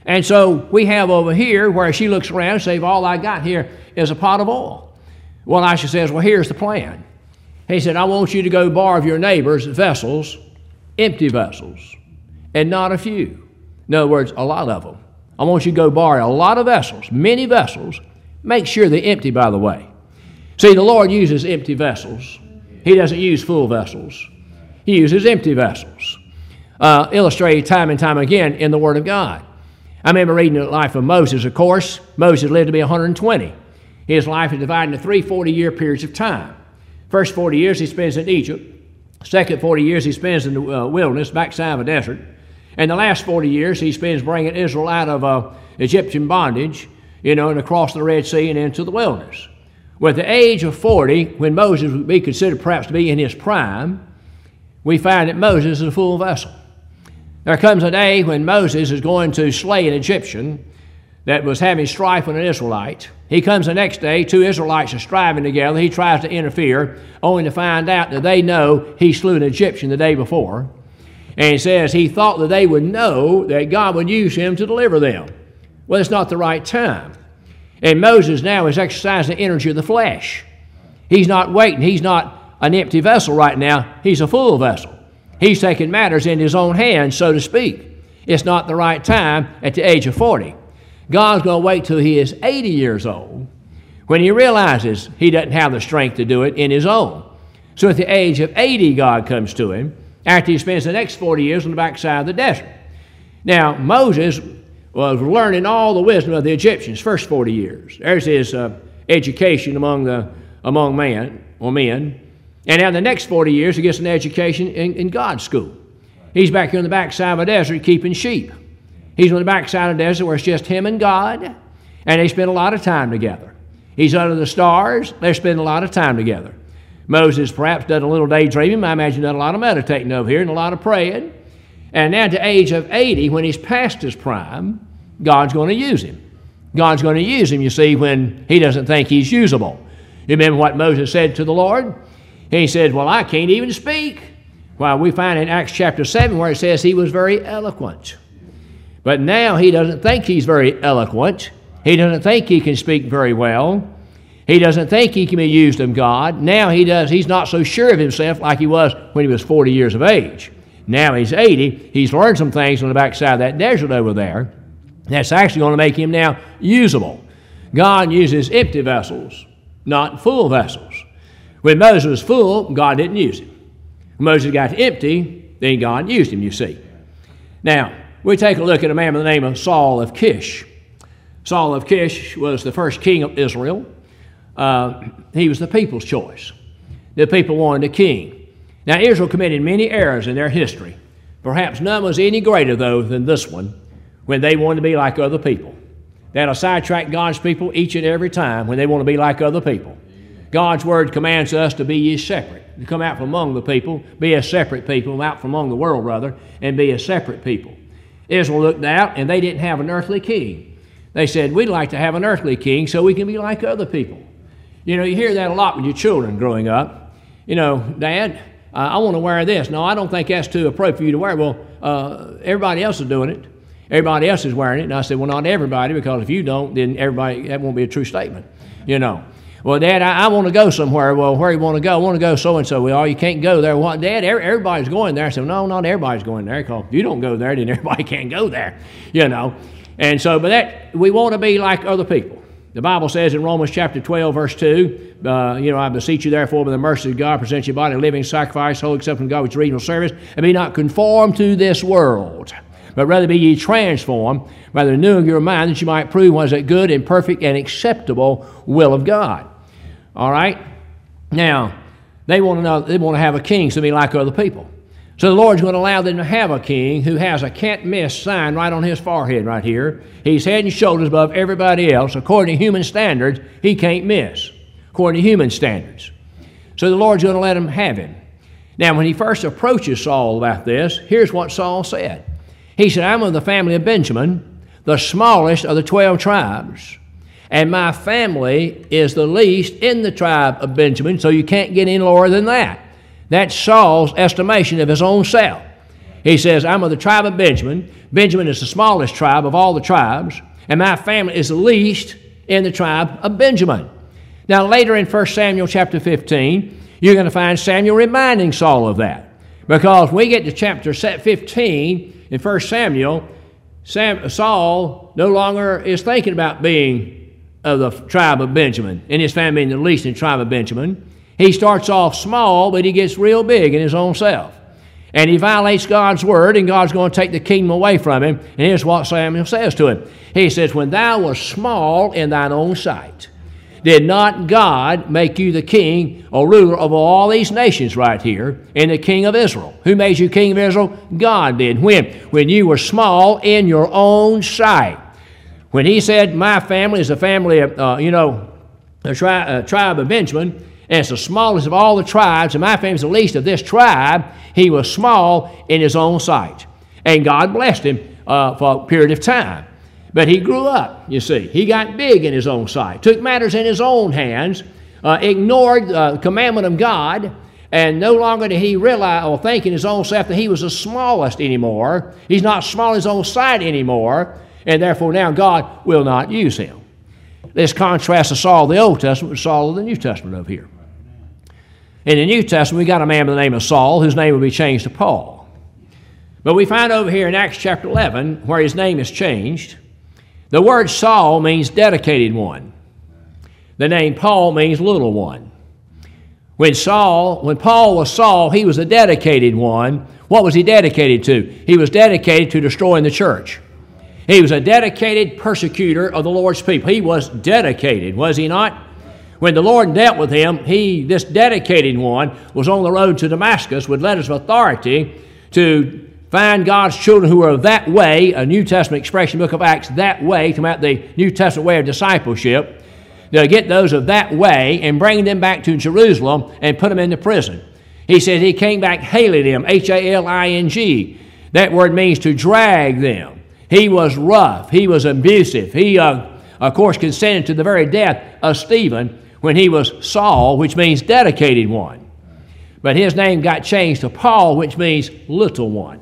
And so we have over here where she looks around and says, all I got here is a pot of oil. Well, Elisha says, well, here's the plan. He said, I want you to go borrow of your neighbor's vessels, empty vessels, and not a few. In other words, a lot of them. I want you to go borrow a lot of vessels, many vessels. Make sure they're empty, by the way. See, the Lord uses empty vessels. He doesn't use full vessels. He uses empty vessels. Uh, illustrated time and time again in the Word of God. I remember reading the life of Moses, of course. Moses lived to be one hundred twenty. His life is divided into three forty-year periods of time. First forty years he spends in Egypt. Second forty years he spends in the uh, wilderness, backside of a desert. And the last forty years he spends bringing Israel out of uh, Egyptian bondage, you know, and across the Red Sea and into the wilderness. With the age of forty, when Moses would be considered perhaps to be in his prime, we find that Moses is a full vessel. There comes a day when Moses is going to slay an Egyptian that was having strife with an Israelite. He comes the next day, two Israelites are striving together. He tries to interfere, only to find out that they know he slew an Egyptian the day before. And he says he thought that they would know that God would use him to deliver them. Well, it's not the right time. And Moses now is exercising the energy of the flesh. He's not waiting. He's not an empty vessel right now. He's a full vessel. He's taking matters in his own hands, so to speak. It's not the right time at the age of forty. God's going to wait till he is eighty years old when he realizes he doesn't have the strength to do it in his own. So at the age of eighty, God comes to him after he spends the next forty years on the backside of the desert. Now, Moses was learning all the wisdom of the Egyptians first forty years. There's his uh, education among the among man or men. And now the next forty years, he gets an education in, in God's school. He's back here on the backside of a desert keeping sheep. He's on the backside of the desert where it's just him and God, and they spend a lot of time together. He's under the stars. They spend a lot of time together. Moses perhaps done a little daydreaming. I imagine done a lot of meditating over here and a lot of praying. And now at the age of eighty, when he's past his prime, God's going to use him. God's going to use him, you see, when he doesn't think he's usable. You remember what Moses said to the Lord? He said, well, I can't even speak. Well, we find in Acts chapter seven where it says he was very eloquent. But now he doesn't think he's very eloquent. He doesn't think he can speak very well. He doesn't think he can be used of God. Now he does. He's not so sure of himself like he was when he was forty years of age. Now he's eighty. He's learned some things on the backside of that desert over there. That's actually going to make him now usable. God uses empty vessels, not full vessels. When Moses was full, God didn't use him. When Moses got empty, then God used him, you see. Now, we take a look at a man by the name of Saul of Kish. Saul of Kish was the first king of Israel. Uh, he was the people's choice. The people wanted a king. Now, Israel committed many errors in their history. Perhaps none was any greater, though, than this one, when they wanted to be like other people. That'll sidetrack God's people each and every time when they want to be like other people. God's word commands us to be ye separate, to come out from among the people, be a separate people, out from among the world, rather, and be a separate people. Israel looked out, and they didn't have an earthly king. They said, we'd like to have an earthly king so we can be like other people. You know, you hear that a lot with your children growing up. You know, Dad, uh, I want to wear this. No, I don't think that's too appropriate for you to wear. Well, uh, everybody else is doing it. Everybody else is wearing it. And I said, well, not everybody, because if you don't, then everybody, that won't be a true statement, you know. Well, Dad, I, I want to go somewhere. Well, where you want to go? I want to go so-and-so. Well, you can't go there. Well, Dad, everybody's going there. I said, no, not everybody's going there, because if you don't go there, then everybody can't go there, you know. And so, but that, we want to be like other people. The Bible says in Romans chapter twelve, verse two, uh, you know, I beseech you therefore by the mercy of God, present your body a living sacrifice, holy, acceptable to God, which is reasonable service, and be not conformed to this world, but rather be ye transformed by the renewing of your mind, that you might prove what is that good and perfect and acceptable will of God. All right? Now, they want to know, they want to have a king to be like other people. So the Lord's going to allow them to have a king who has a can't-miss sign right on his forehead right here. He's head and shoulders above everybody else. According to human standards, he can't miss, according to human standards. So the Lord's going to let him have him. Now, when he first approaches Saul about this, here's what Saul said. He said, I'm of the family of Benjamin, the smallest of the twelve tribes, and my family is the least in the tribe of Benjamin, so you can't get any lower than that. That's Saul's estimation of his own self. He says, I'm of the tribe of Benjamin. Benjamin is the smallest tribe of all the tribes, and my family is the least in the tribe of Benjamin. Now, later in First Samuel chapter fifteen, you're going to find Samuel reminding Saul of that. Because when we get to chapter fifteen in First Samuel, Sam, Saul no longer is thinking about being of the tribe of Benjamin, and his family being the least in the tribe of Benjamin. He starts off small, but he gets real big in his own self. And he violates God's word, and God's going to take the kingdom away from him. And here's what Samuel says to him. He says, when thou wast small in thine own sight, did not God make you the king or ruler of all these nations right here, and the king of Israel? Who made you king of Israel? God did. When? When you were small in your own sight. When he said, my family is a family of, uh, you know, the tri- uh, tribe of Benjamin, and it's the smallest of all the tribes, and my family is the least of this tribe, he was small in his own sight. And God blessed him uh, for a period of time. But he grew up, you see. He got big in his own sight, took matters in his own hands, uh, ignored the uh, commandment of God, and no longer did he realize or think in his own self that he was the smallest anymore. He's not small in his own sight anymore, and therefore now God will not use him. This contrasts to Saul of the Old Testament with Saul of the New Testament over here. In the New Testament, we got a man by the name of Saul, whose name will be changed to Paul. But we find over here in Acts chapter eleven, where his name is changed, the word Saul means dedicated one. The name Paul means little one. When Saul, when Paul was Saul, he was a dedicated one. What was he dedicated to? He was dedicated to destroying the church. He was a dedicated persecutor of the Lord's people. He was dedicated, was he not? When the Lord dealt with him, he, this dedicated one, was on the road to Damascus with letters of authority to find God's children who are that way, a New Testament expression, book of Acts, that way, come out the New Testament way of discipleship, to get those of that way and bring them back to Jerusalem and put them into prison. He said he came back hailing them, H A L I N G. That word means to drag them. He was rough. He was abusive. He, uh, of course, consented to the very death of Stephen when he was Saul, which means dedicated one. But his name got changed to Paul, which means little one.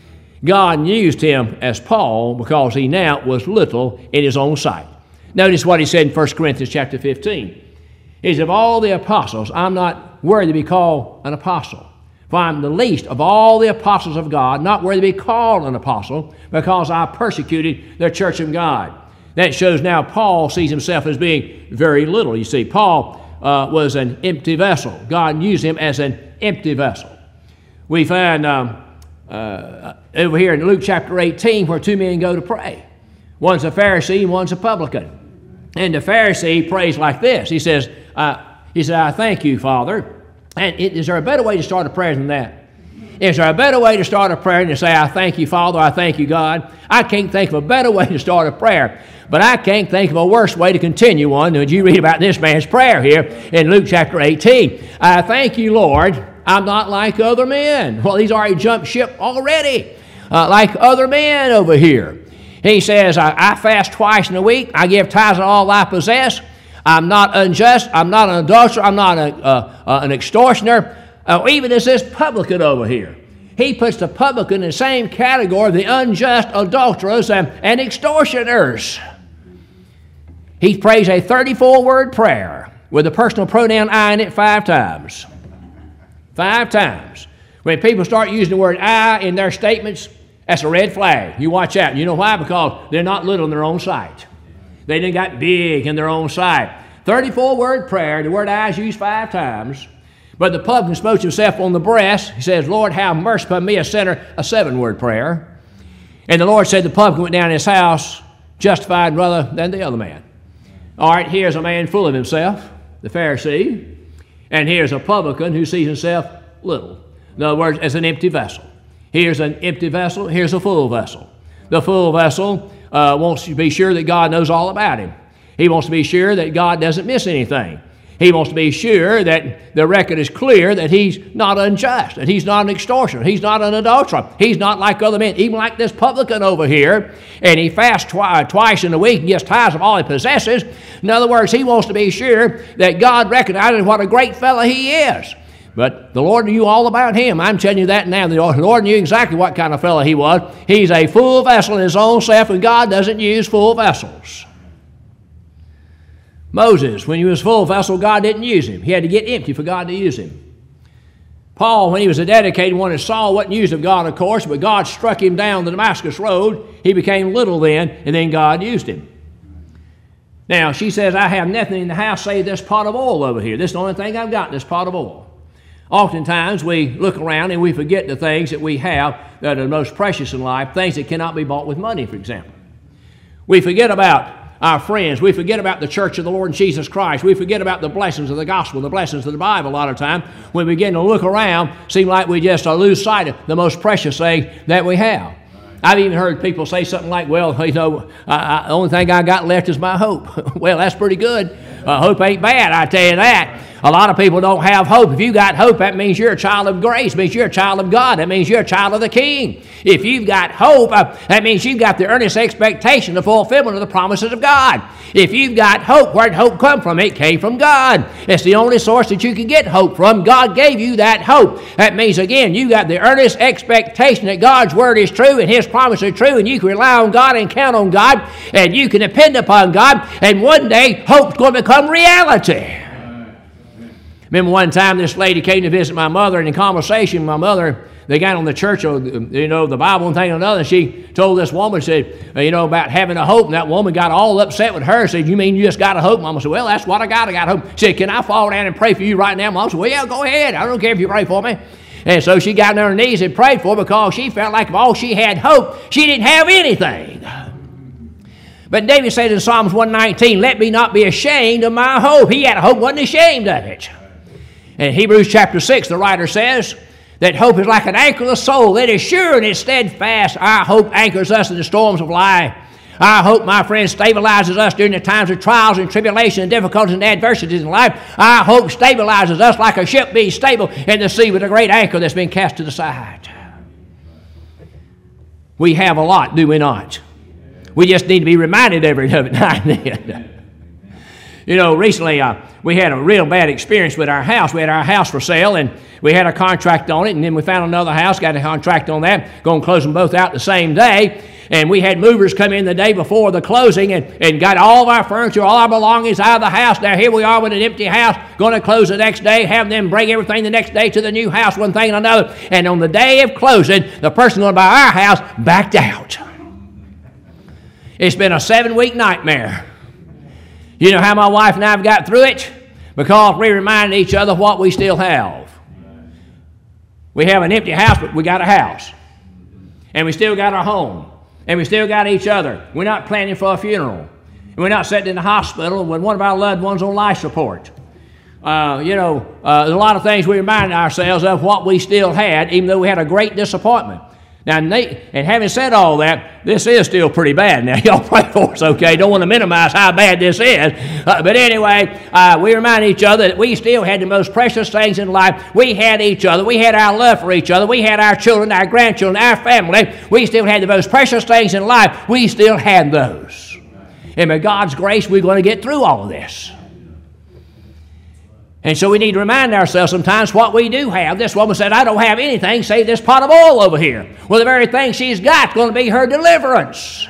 God used him as Paul because he now was little in his own sight. Notice what he said in First Corinthians chapter fifteen. He said, of all the apostles, I'm not worthy to be called an apostle. For I'm the least of all the apostles of God, not worthy to be called an apostle, because I persecuted the church of God. That shows now Paul sees himself as being very little. You see, Paul uh, was an empty vessel. God used him as an empty vessel. We find um, uh, over here in Luke chapter eighteen where two men go to pray. One's a Pharisee and one's a publican. And the Pharisee prays like this. He says, uh, he said, I thank you, Father. And it, is there a better way to start a prayer than that? Is there a better way to start a prayer than to say, I thank you, Father, I thank you, God? I can't think of a better way to start a prayer. But I can't think of a worse way to continue one than you read about this man's prayer here in Luke chapter eighteen. I thank you, Lord, I'm not like other men. Well, he's already jumped ship already, uh, like other men over here. He says, I, I fast twice in a week. I give tithes of all I possess. I'm not unjust. I'm not an adulterer. I'm not a, uh, uh, an extortioner. Uh, even as this publican over here. He puts the publican in the same category of the unjust adulterers and, and extortioners. He prays a thirty-four word prayer with the personal pronoun I in it five times. Five times. When people start using the word I in their statements, that's a red flag. You watch out. You know why? Because they're not little in their own sight. They done got big in their own sight. thirty-four word prayer, the word I is used five times. But the publican smote himself on the breast. He says, Lord, have mercy upon me, a sinner, a seven-word prayer. And the Lord said the publican went down to his house justified rather than the other man. All right, here's a man full of himself, the Pharisee. And here's a publican who sees himself little. In other words, as an empty vessel. Here's an empty vessel. Here's a full vessel. The full vessel uh, wants to be sure that God knows all about him. He wants to be sure that God doesn't miss anything. He wants to be sure that the record is clear that he's not unjust, that he's not an extortioner, he's not an adulterer, he's not like other men, even like this publican over here, and he fasts twi- twice in a week and gets tithes of all he possesses. In other words, he wants to be sure that God recognizes what a great fellow he is. But the Lord knew all about him. I'm telling you that now. The Lord knew exactly what kind of fellow he was. He's a full vessel in his own self, and God doesn't use full vessels. Moses, when he was full vessel, God didn't use him. He had to get empty for God to use him. Paul, when he was a dedicated one, and Saul wasn't used of God, of course, but God struck him down the Damascus road. He became little then, and then God used him. Now, she says, I have nothing in the house save this pot of oil over here. This is the only thing I've got, this pot of oil. Oftentimes, we look around and we forget the things that we have that are the most precious in life, things that cannot be bought with money, for example. We forget about our friends. We forget about the church of the Lord Jesus Christ. We forget about the blessings of the gospel, the blessings of the Bible a lot of time. When we begin to look around, seem like we just uh, lose sight of the most precious thing that we have. I've even heard people say something like, well, you know, I, I, the only thing I got left is my hope. Well, that's pretty good. Uh, hope ain't bad, I tell you that. A lot of people don't have hope. If you got hope, that means you're a child of grace. It means you're a child of God. That means you're a child of the King. If you've got hope, uh, that means you've got the earnest expectation, the fulfillment of the promises of God. If you've got hope, where'd hope come from? It came from God. It's the only source that you can get hope from. God gave you that hope. That means, again, you got the earnest expectation that God's word is true and his promises are true, and you can rely on God and count on God, and you can depend upon God, and one day hope's going to become reality. Remember one time this lady came to visit my mother, and in conversation, my mother, they got on the church, you know, the Bible and thing and another, and she told this woman, said, you know, about having a hope, and that woman got all upset with her, said, you mean you just got a hope? Mama said, well, that's what I got, I got hope. She said, can I fall down and pray for you right now? Mama said, well, yeah, go ahead, I don't care if you pray for me. And so she got on her knees and prayed for her because she felt like if all she had hope, she didn't have anything. But David said in Psalms one nineteen, let me not be ashamed of my hope. He had a hope, wasn't ashamed of it. In Hebrews chapter six, the writer says that hope is like an anchor of the soul. It is sure and it's steadfast. Our hope anchors us in the storms of life. Our hope, my friends, stabilizes us during the times of trials and tribulation and difficulties and adversities in life. Our hope stabilizes us like a ship being stable in the sea with a great anchor that's been cast to the side. We have a lot, do we not? We just need to be reminded every now and then. You know, recently uh, we had a real bad experience with our house. We had our house for sale, and we had a contract on it, and then we found another house, got a contract on that, going to close them both out the same day. And we had movers come in the day before the closing and, and got all of our furniture, all our belongings out of the house. Now here we are with an empty house, going to close the next day, have them bring everything the next day to the new house, one thing and another. And on the day of closing, the person going to buy our house backed out. It's been a seven-week nightmare. You know how my wife and I have got through it? Because we reminded each other what we still have. We have an empty house, but we got a house. And we still got our home. And we still got each other. We're not planning for a funeral. And we're not sitting in the hospital with one of our loved ones on life support. Uh, you know, uh, there's a lot of things we reminded ourselves of what we still had, even though we had a great disappointment. Now, and having said all that, this is still pretty bad. Now, y'all pray for us, okay? Don't want to minimize how bad this is. Uh, but anyway, uh, we remind each other that we still had the most precious things in life. We had each other. We had our love for each other. We had our children, our grandchildren, our family. We still had the most precious things in life. We still had those. And by God's grace, we're going to get through all of this. And so we need to remind ourselves sometimes what we do have. This woman said, I don't have anything save this pot of oil over here. Well, the very thing she's got is going to be her deliverance.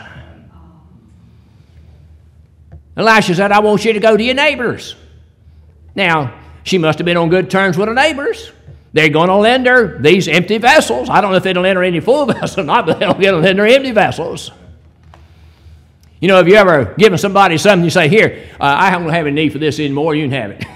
Elisha said, I want you to go to your neighbors. Now, she must have been on good terms with her neighbors. They're going to lend her these empty vessels. I don't know if they'll lend her any full vessels or not, but they'll get to lend her empty vessels. You know, have you ever given somebody something, you say, here, uh, I don't have a need for this anymore, you can have it.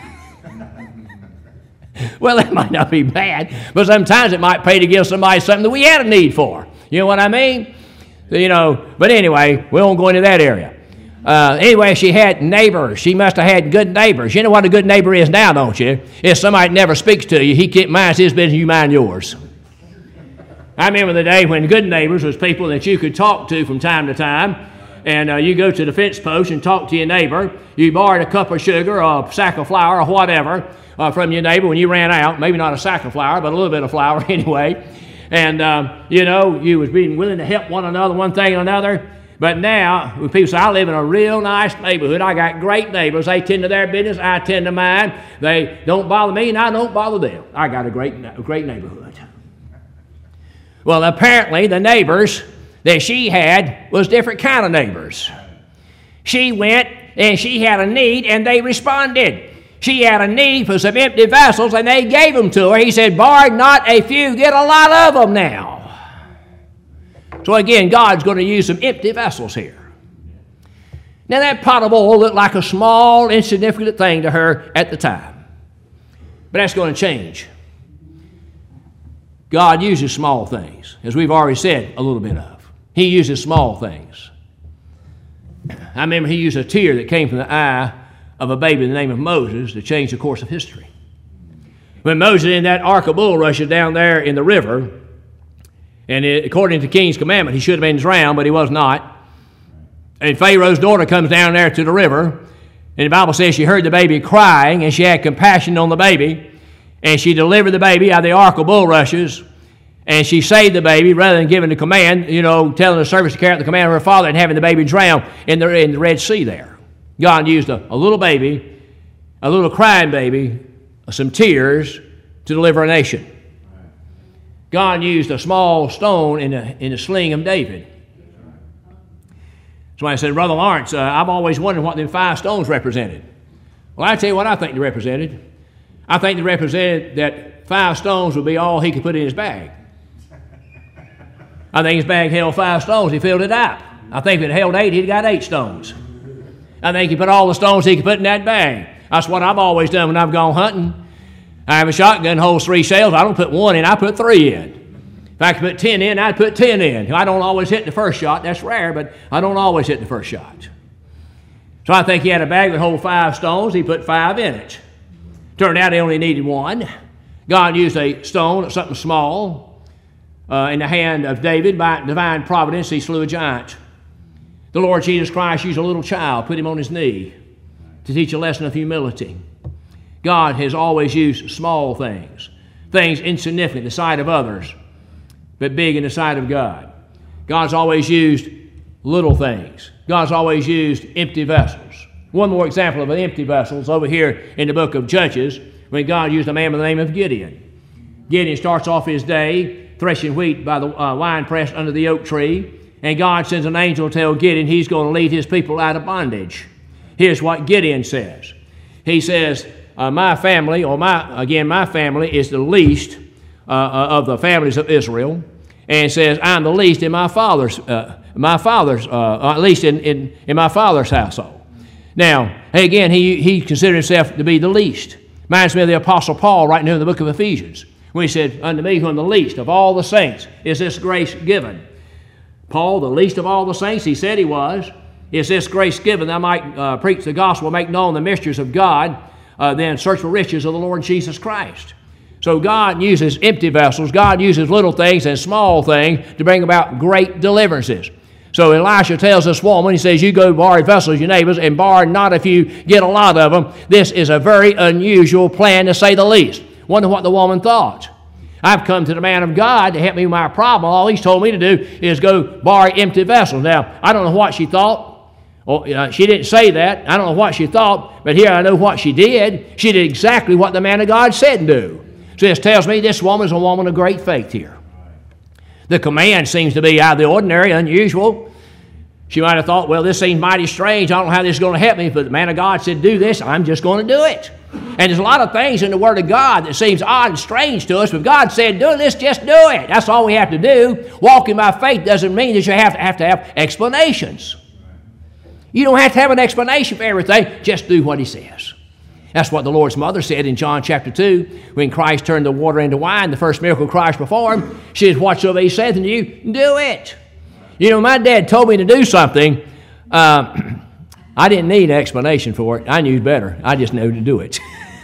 Well, that might not be bad, but sometimes it might pay to give somebody something that we had a need for. You know what I mean? You know, but anyway, we won't go into that area. Uh, anyway, she had neighbors. She must have had good neighbors. You know what a good neighbor is now, don't you? If somebody never speaks to you, he can't mind his business, you mind yours. I remember the day when good neighbors was people that you could talk to from time to time. And uh, you go to the fence post and talk to your neighbor. You borrowed a cup of sugar or a sack of flour or whatever uh, from your neighbor when you ran out. Maybe not a sack of flour, but a little bit of flour anyway. And, um, you know, you was being willing to help one another, one thing or another. But now, when people say, I live in a real nice neighborhood, I got great neighbors, they tend to their business, I tend to mine, they don't bother me, and I don't bother them. I got a great, a great neighborhood. Well, apparently the neighbors that she had was different kind of neighbors. She went and she had a need, and they responded. She had a need for some empty vessels, and they gave them to her. He said, bar not a few, get a lot of them now. So again, God's going to use some empty vessels here. Now that pot of oil looked like a small, insignificant thing to her at the time. But that's going to change. God uses small things, as we've already said a little bit of. He uses small things. I remember he used a tear that came from the eye of a baby in the name of Moses to change the course of history. When Moses in that ark of bulrushes down there in the river, and it, according to the king's commandment, he should have been drowned, but he was not. And Pharaoh's daughter comes down there to the river, and the Bible says she heard the baby crying, and she had compassion on the baby, and she delivered the baby out of the ark of bulrushes, and she saved the baby rather than giving the command, you know, telling the servants to carry out the command of her father and having the baby drown in the, in the Red Sea there. God used a, a little baby, a little crying baby, some tears to deliver a nation. God used a small stone in the, in the sling of David. Somebody said, Brother Lawrence, uh, I've always wondered what them five stones represented. Well, I tell you what I think they represented. I think they represented that five stones would be all he could put in his bag. I think his bag held five stones. He filled it up. I think if it held eight, he'd got eight stones. I think he put all the stones he could put in that bag. That's what I've always done when I've gone hunting. I have a shotgun, holds three shells. I don't put one in, I put three in. If I could put ten in, I'd put ten in. I don't always hit the first shot. That's rare, but I don't always hit the first shot. So I think he had a bag that held five stones. He put five in it. Turned out he only needed one. God used a stone, something small, uh, in the hand of David. By divine providence, he slew a giant. The Lord Jesus Christ used a little child, put him on his knee to teach a lesson of humility. God has always used small things, things insignificant in the sight of others, but big in the sight of God. God's always used little things. God's always used empty vessels. One more example of an empty vessel is over here in the book of Judges, when God used a man by the name of Gideon. Gideon starts off his day threshing wheat by the uh, wine press under the oak tree, and God sends an angel to tell Gideon he's going to lead his people out of bondage. Here's what Gideon says. He says, Uh, my family, or my again, my family is the least uh, of the families of Israel, and says, I'm the least in my father's, uh, my father's, uh, at least in, in, in my father's household. Now, again, he, he considered himself to be the least. Reminds me of the Apostle Paul writing in the book of Ephesians, when he said, unto me who am the least of all the saints is this grace given. Paul, the least of all the saints, he said he was, is this grace given that I might uh, preach the gospel, make known the mysteries of God, Uh, then search for riches of the Lord Jesus Christ. So God uses empty vessels. God uses little things and small things to bring about great deliverances. So Elisha tells this woman, he says, you go borrow vessels, your neighbors, and borrow not if you get a lot of them. This is a very unusual plan, to say the least. Wonder what the woman thought. I've come to the man of God to help me with my problem. All he's told me to do is go borrow empty vessels. Now, I don't know what she thought. Oh, uh, she didn't say that. I don't know what she thought, but here I know what she did. She did exactly what the man of God said to do. So this tells me this woman is a woman of great faith here. The command seems to be out of the ordinary, unusual. She might have thought, well, this seems mighty strange. I don't know how this is going to help me, but the man of God said, do this. I'm just going to do it. And there's a lot of things in the Word of God that seems odd and strange to us, but God said, do this, just do it. That's all we have to do. Walking by faith doesn't mean that you have to have, to have explanations. You don't have to have an explanation for everything. Just do what he says. That's what the Lord's mother said in John chapter two, when Christ turned the water into wine, the first miracle Christ performed. She said, whatsoever he saith unto you, do it. You know, my dad told me to do something. Uh, I didn't need an explanation for it. I knew better. I just knew to do it.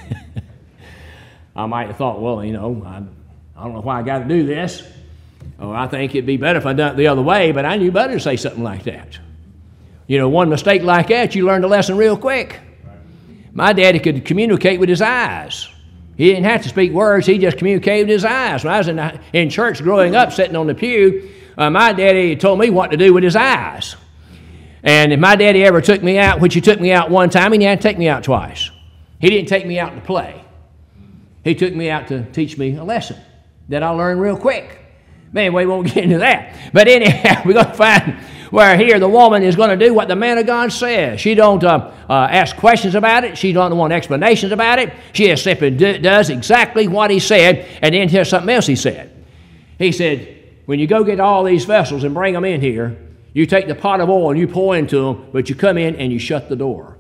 I might have thought, well, you know, I, I don't know why I got to do this. Or I think it'd be better if I done it the other way, but I knew better to say something like that. You know, one mistake like that, you learned a lesson real quick. My daddy could communicate with his eyes. He didn't have to speak words. He just communicated with his eyes. When I was in, in church growing up, sitting on the pew, uh, my daddy told me what to do with his eyes. And if my daddy ever took me out, which he took me out one time, he had to take me out twice. He didn't take me out to play. He took me out to teach me a lesson that I learned real quick. Man, we won't get into that. But anyhow, we're going to find where here the woman is going to do what the man of God says. She don't uh, uh, ask questions about it. She don't want explanations about it. She just simply do, does exactly what he said. And then here's something else he said. He said, when you go get all these vessels and bring them in here, you take the pot of oil and you pour into them, but you come in and you shut the door.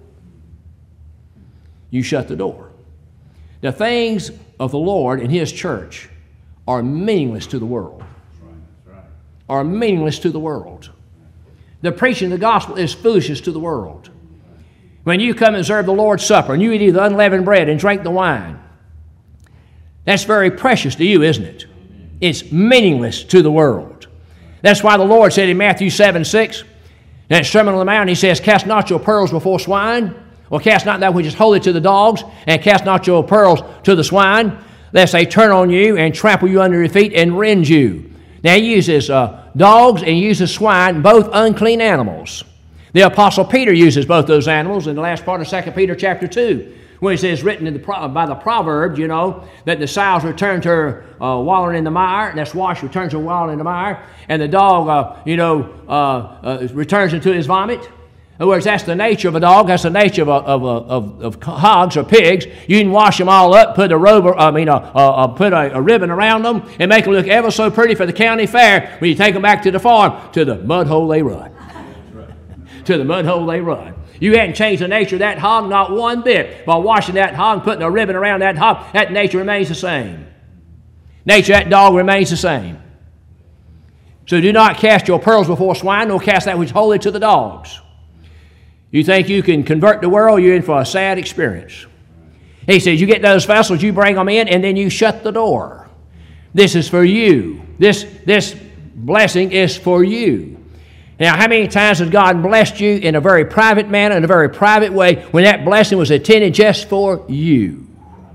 You shut the door. The things of the Lord and His church are meaningless to the world. That's right, that's right. Are meaningless to the world. The preaching of the gospel is foolishness to the world. When you come and serve the Lord's Supper and you eat the unleavened bread and drink the wine, that's very precious to you, isn't it? It's meaningless to the world. That's why the Lord said in Matthew seven six, that Sermon on the Mount, He says, cast not your pearls before swine, or cast not that which is holy to the dogs, and cast not your pearls to the swine, lest they turn on you and trample you under your feet and rend you. Now He uses uh, dogs and He uses swine, both unclean animals. The Apostle Peter uses both those animals in the last part of Second Peter chapter two, when he says, written in the pro- by the proverb, you know, that the sows return to her uh, wallowing in the mire, and that's wash returns to her wallowing in the mire, and the dog, uh, you know, uh, uh, returns into his vomit. In other words, that's the nature of a dog. That's the nature of, a, of, a, of, of hogs or pigs. You can wash them all up, put a robe, I mean, a, a, a, put a, a ribbon around them, and make them look ever so pretty for the county fair. When you take them back to the farm, to the mud hole they run. To the mud hole they run. You hadn't changed the nature of that hog not one bit. By washing that hog, putting a ribbon around that hog, that nature remains the same. Nature of that dog remains the same. So do not cast your pearls before swine, nor cast that which is holy to the dogs. You think you can convert the world, you're in for a sad experience. He says, you get those vessels, you bring them in, and then you shut the door. This is for you. This, this blessing is for you. Now, how many times has God blessed you in a very private manner, in a very private way, when that blessing was intended just for you?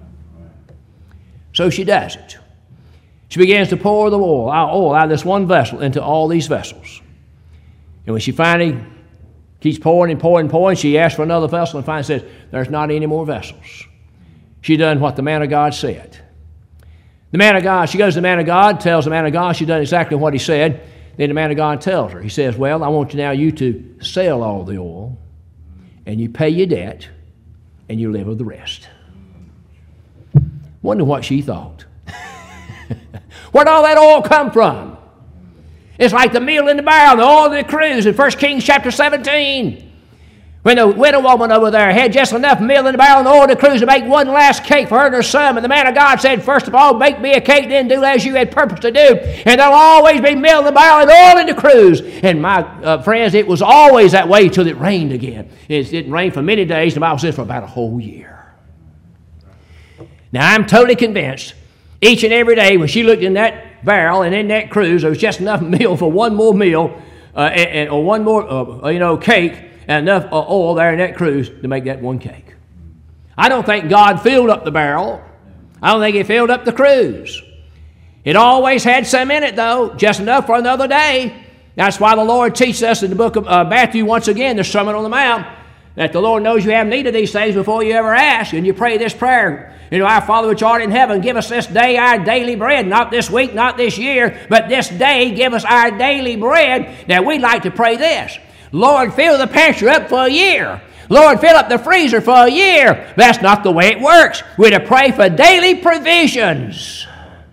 So she does it. She begins to pour the oil, oil out of this one vessel into all these vessels. And when she finally keeps pouring and pouring and pouring, she asks for another vessel and finally says, there's not any more vessels. She done what the man of God said. The man of God, she goes to the man of God, tells the man of God she done exactly what he said. Then the man of God tells her, he says, well, I want you now you to sell all the oil, and you pay your debt, and you live with the rest. Wonder what she thought. Where'd all that oil come from? It's like the meal in the barrel, the oil of the cruse in First Kings chapter seventeen. When the widow woman over there had just enough meal in the barrel and oil in the cruse to make one last cake for her and her son. And the man of God said, first of all, make me a cake, then do as you had purpose to do. And there'll always be meal in the barrel and oil in the cruse. And my uh, friends, it was always that way till it rained again. It didn't rain for many days. The Bible says for about a whole year. Now, I'm totally convinced each and every day when she looked in that barrel and in that cruse, there was just enough meal for one more meal uh, and, and, or one more, uh, you know, cake. And enough oil there in that cruse to make that one cake. I don't think God filled up the barrel. I don't think He filled up the cruse. It always had some in it, though, just enough for another day. That's why the Lord teaches us in the book of uh, Matthew, once again, the Sermon on the Mount, that the Lord knows you have need of these things before you ever ask. And you pray this prayer. You know, our Father which art in heaven, give us this day our daily bread. Not this week, not this year, but this day give us our daily bread. Now, we'd like to pray this. Lord, fill the pantry up for a year. Lord, fill up the freezer for a year. That's not the way it works. We're to pray for daily provisions.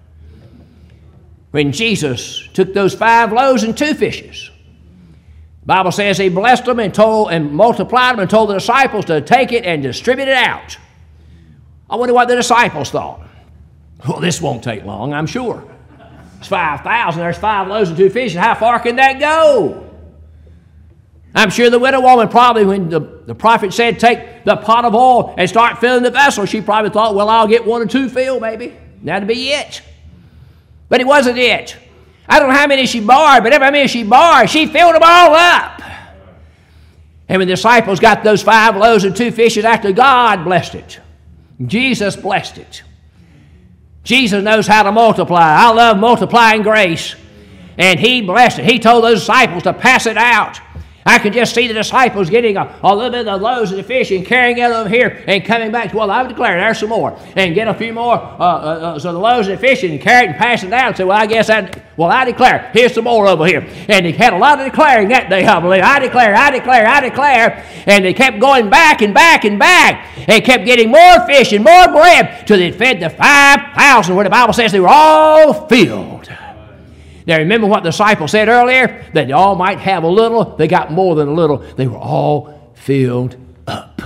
When Jesus took those five loaves and two fishes, the Bible says He blessed them and told and multiplied them and told the disciples to take it and distribute it out. I wonder what the disciples thought. Well, this won't take long, I'm sure. It's five thousand. There's five loaves and two fishes. How far can that go? I'm sure the widow woman probably, when the, the prophet said, take the pot of oil and start filling the vessel, she probably thought, well, I'll get one or two filled, maybe. That'd be it. But it wasn't it. I don't know how many she borrowed, but every many she borrowed, she filled them all up. And when the disciples got those five loaves and two fishes after God blessed it, Jesus blessed it. Jesus knows how to multiply. I love multiplying grace. And He blessed it. He told those disciples to pass it out. I can just see the disciples getting a, a little bit of the loaves of the fish and carrying it over here and coming back. Well, I would declare there's some more. And get a few more, uh, uh, uh, so the loaves of the fish and carry it and pass it down. And say, well, I guess I, well, I declare, here's some more over here. And they had a lot of declaring that day, I believe. I declare, I declare, I declare. And they kept going back and back and back. And kept getting more fish and more bread till they fed the five thousand, where the Bible says they were all filled. Now, remember what the disciples said earlier? That they all might have a little. They got more than a little. They were all filled up.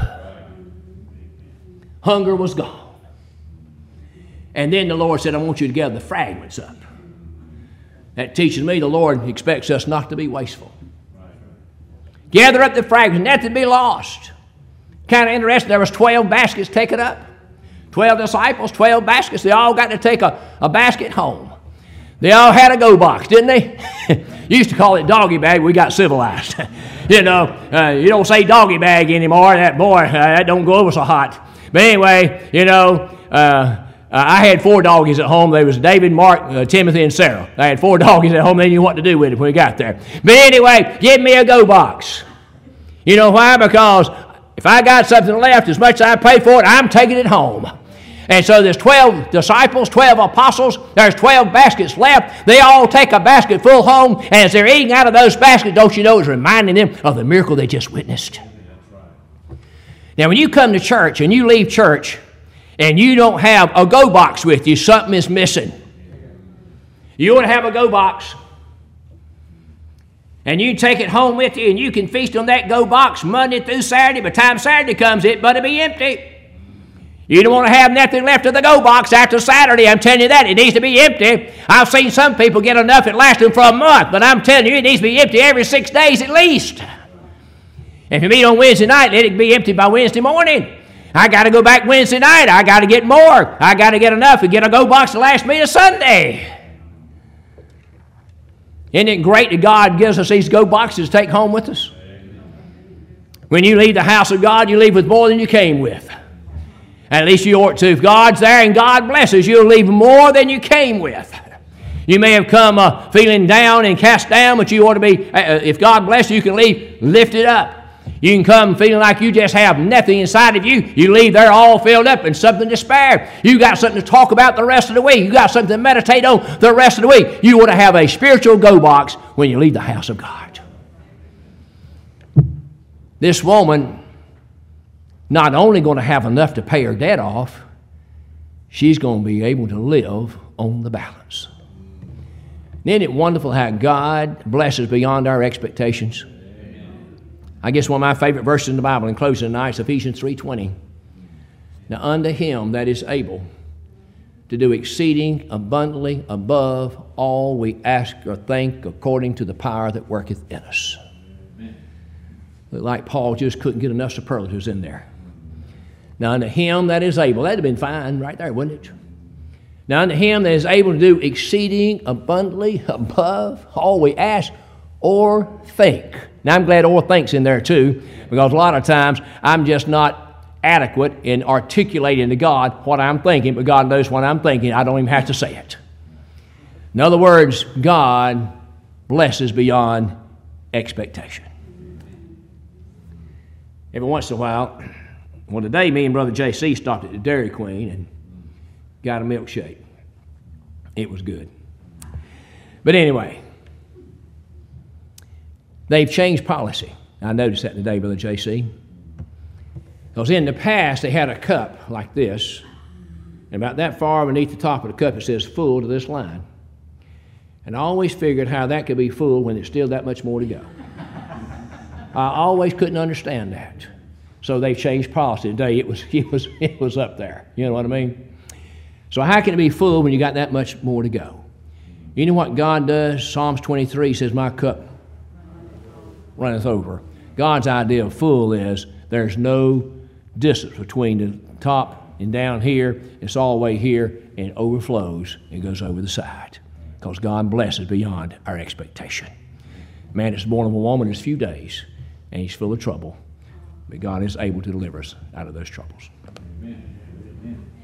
Hunger was gone. And then the Lord said, I want you to gather the fragments up. That teaches me the Lord expects us not to be wasteful. Gather up the fragments, not to be lost. Kind of interesting, there was twelve baskets taken up. twelve disciples, twelve baskets. They all got to take a, a basket home. They all had a go box, didn't they? Used to call it doggy bag. We got civilized. you know, uh, you don't say doggy bag anymore. That boy, uh, that don't go over so hot. But anyway, you know, uh, I had four doggies at home. There was David, Mark, uh, Timothy, and Sarah. I had four doggies at home. They knew what to do with it when we got there. But anyway, give me a go box. You know why? Because if I got something left, as much as I paid for it, I'm taking it home. And so there's twelve disciples, twelve apostles. There's twelve baskets left. They all take a basket full home. And as they're eating out of those baskets, don't you know, it's reminding them of the miracle they just witnessed. Now, when you come to church and you leave church and you don't have a go box with you, something is missing. You want to have a go box. And you take it home with you and you can feast on that go box Monday through Saturday. By the time Saturday comes, it better be empty. You don't want to have nothing left of the go box after Saturday. I'm telling you that. It needs to be empty. I've seen some people get enough it lasts them for a month, but I'm telling you it needs to be empty every six days at least. And if you meet on Wednesday night, let it be empty by Wednesday morning. I got to go back Wednesday night. I got to get more. I got to get enough to get a go box to last me to Sunday. Isn't it great that God gives us these go boxes to take home with us? When you leave the house of God, you leave with more than you came with. At least you ought to. If God's there and God blesses, you'll leave more than you came with. You may have come uh, feeling down and cast down, but you ought to be, uh, if God blesses you, you can leave lifted up. You can come feeling like you just have nothing inside of you. You leave there all filled up and something to spare. You got something to talk about the rest of the week. You got something to meditate on the rest of the week. You ought to have a spiritual go box when you leave the house of God. This woman not only going to have enough to pay her debt off, she's going to be able to live on the balance. Isn't it wonderful how God blesses beyond our expectations? I guess one of my favorite verses in the Bible in closing tonight is Ephesians three twenty. Now unto him that is able to do exceeding abundantly above all we ask or think according to the power that worketh in us. Look like Paul just couldn't get enough superlatives in there. Now unto him that is able, that'd have been fine right there, wouldn't it? Now unto him that is able to do exceeding abundantly above all we ask or think. Now I'm glad or think's in there too, because a lot of times I'm just not adequate in articulating to God what I'm thinking, but God knows what I'm thinking. I don't even have to say it. In other words, God blesses beyond expectation. Every once in a while, well, today me and Brother J C stopped at the Dairy Queen and got a milkshake. It was good. But anyway, they've changed policy. I noticed that today, Brother J C. Because in the past, they had a cup like this, and about that far beneath the top of the cup, it says full to this line. And I always figured how that could be full when there's still that much more to go. I always couldn't understand that. So they've changed policy today. It was, it was, it was up there. You know what I mean? So how can it be full when you got that much more to go? You know what God does? Psalms twenty-three says, my cup runneth over. God's idea of full is there's no distance between the top and down here. It's all the way here and it overflows and goes over the side. Because God blesses beyond our expectation. Man is born of a woman in a few days, and he's full of trouble. But God is able to deliver us out of those troubles. Amen. Amen.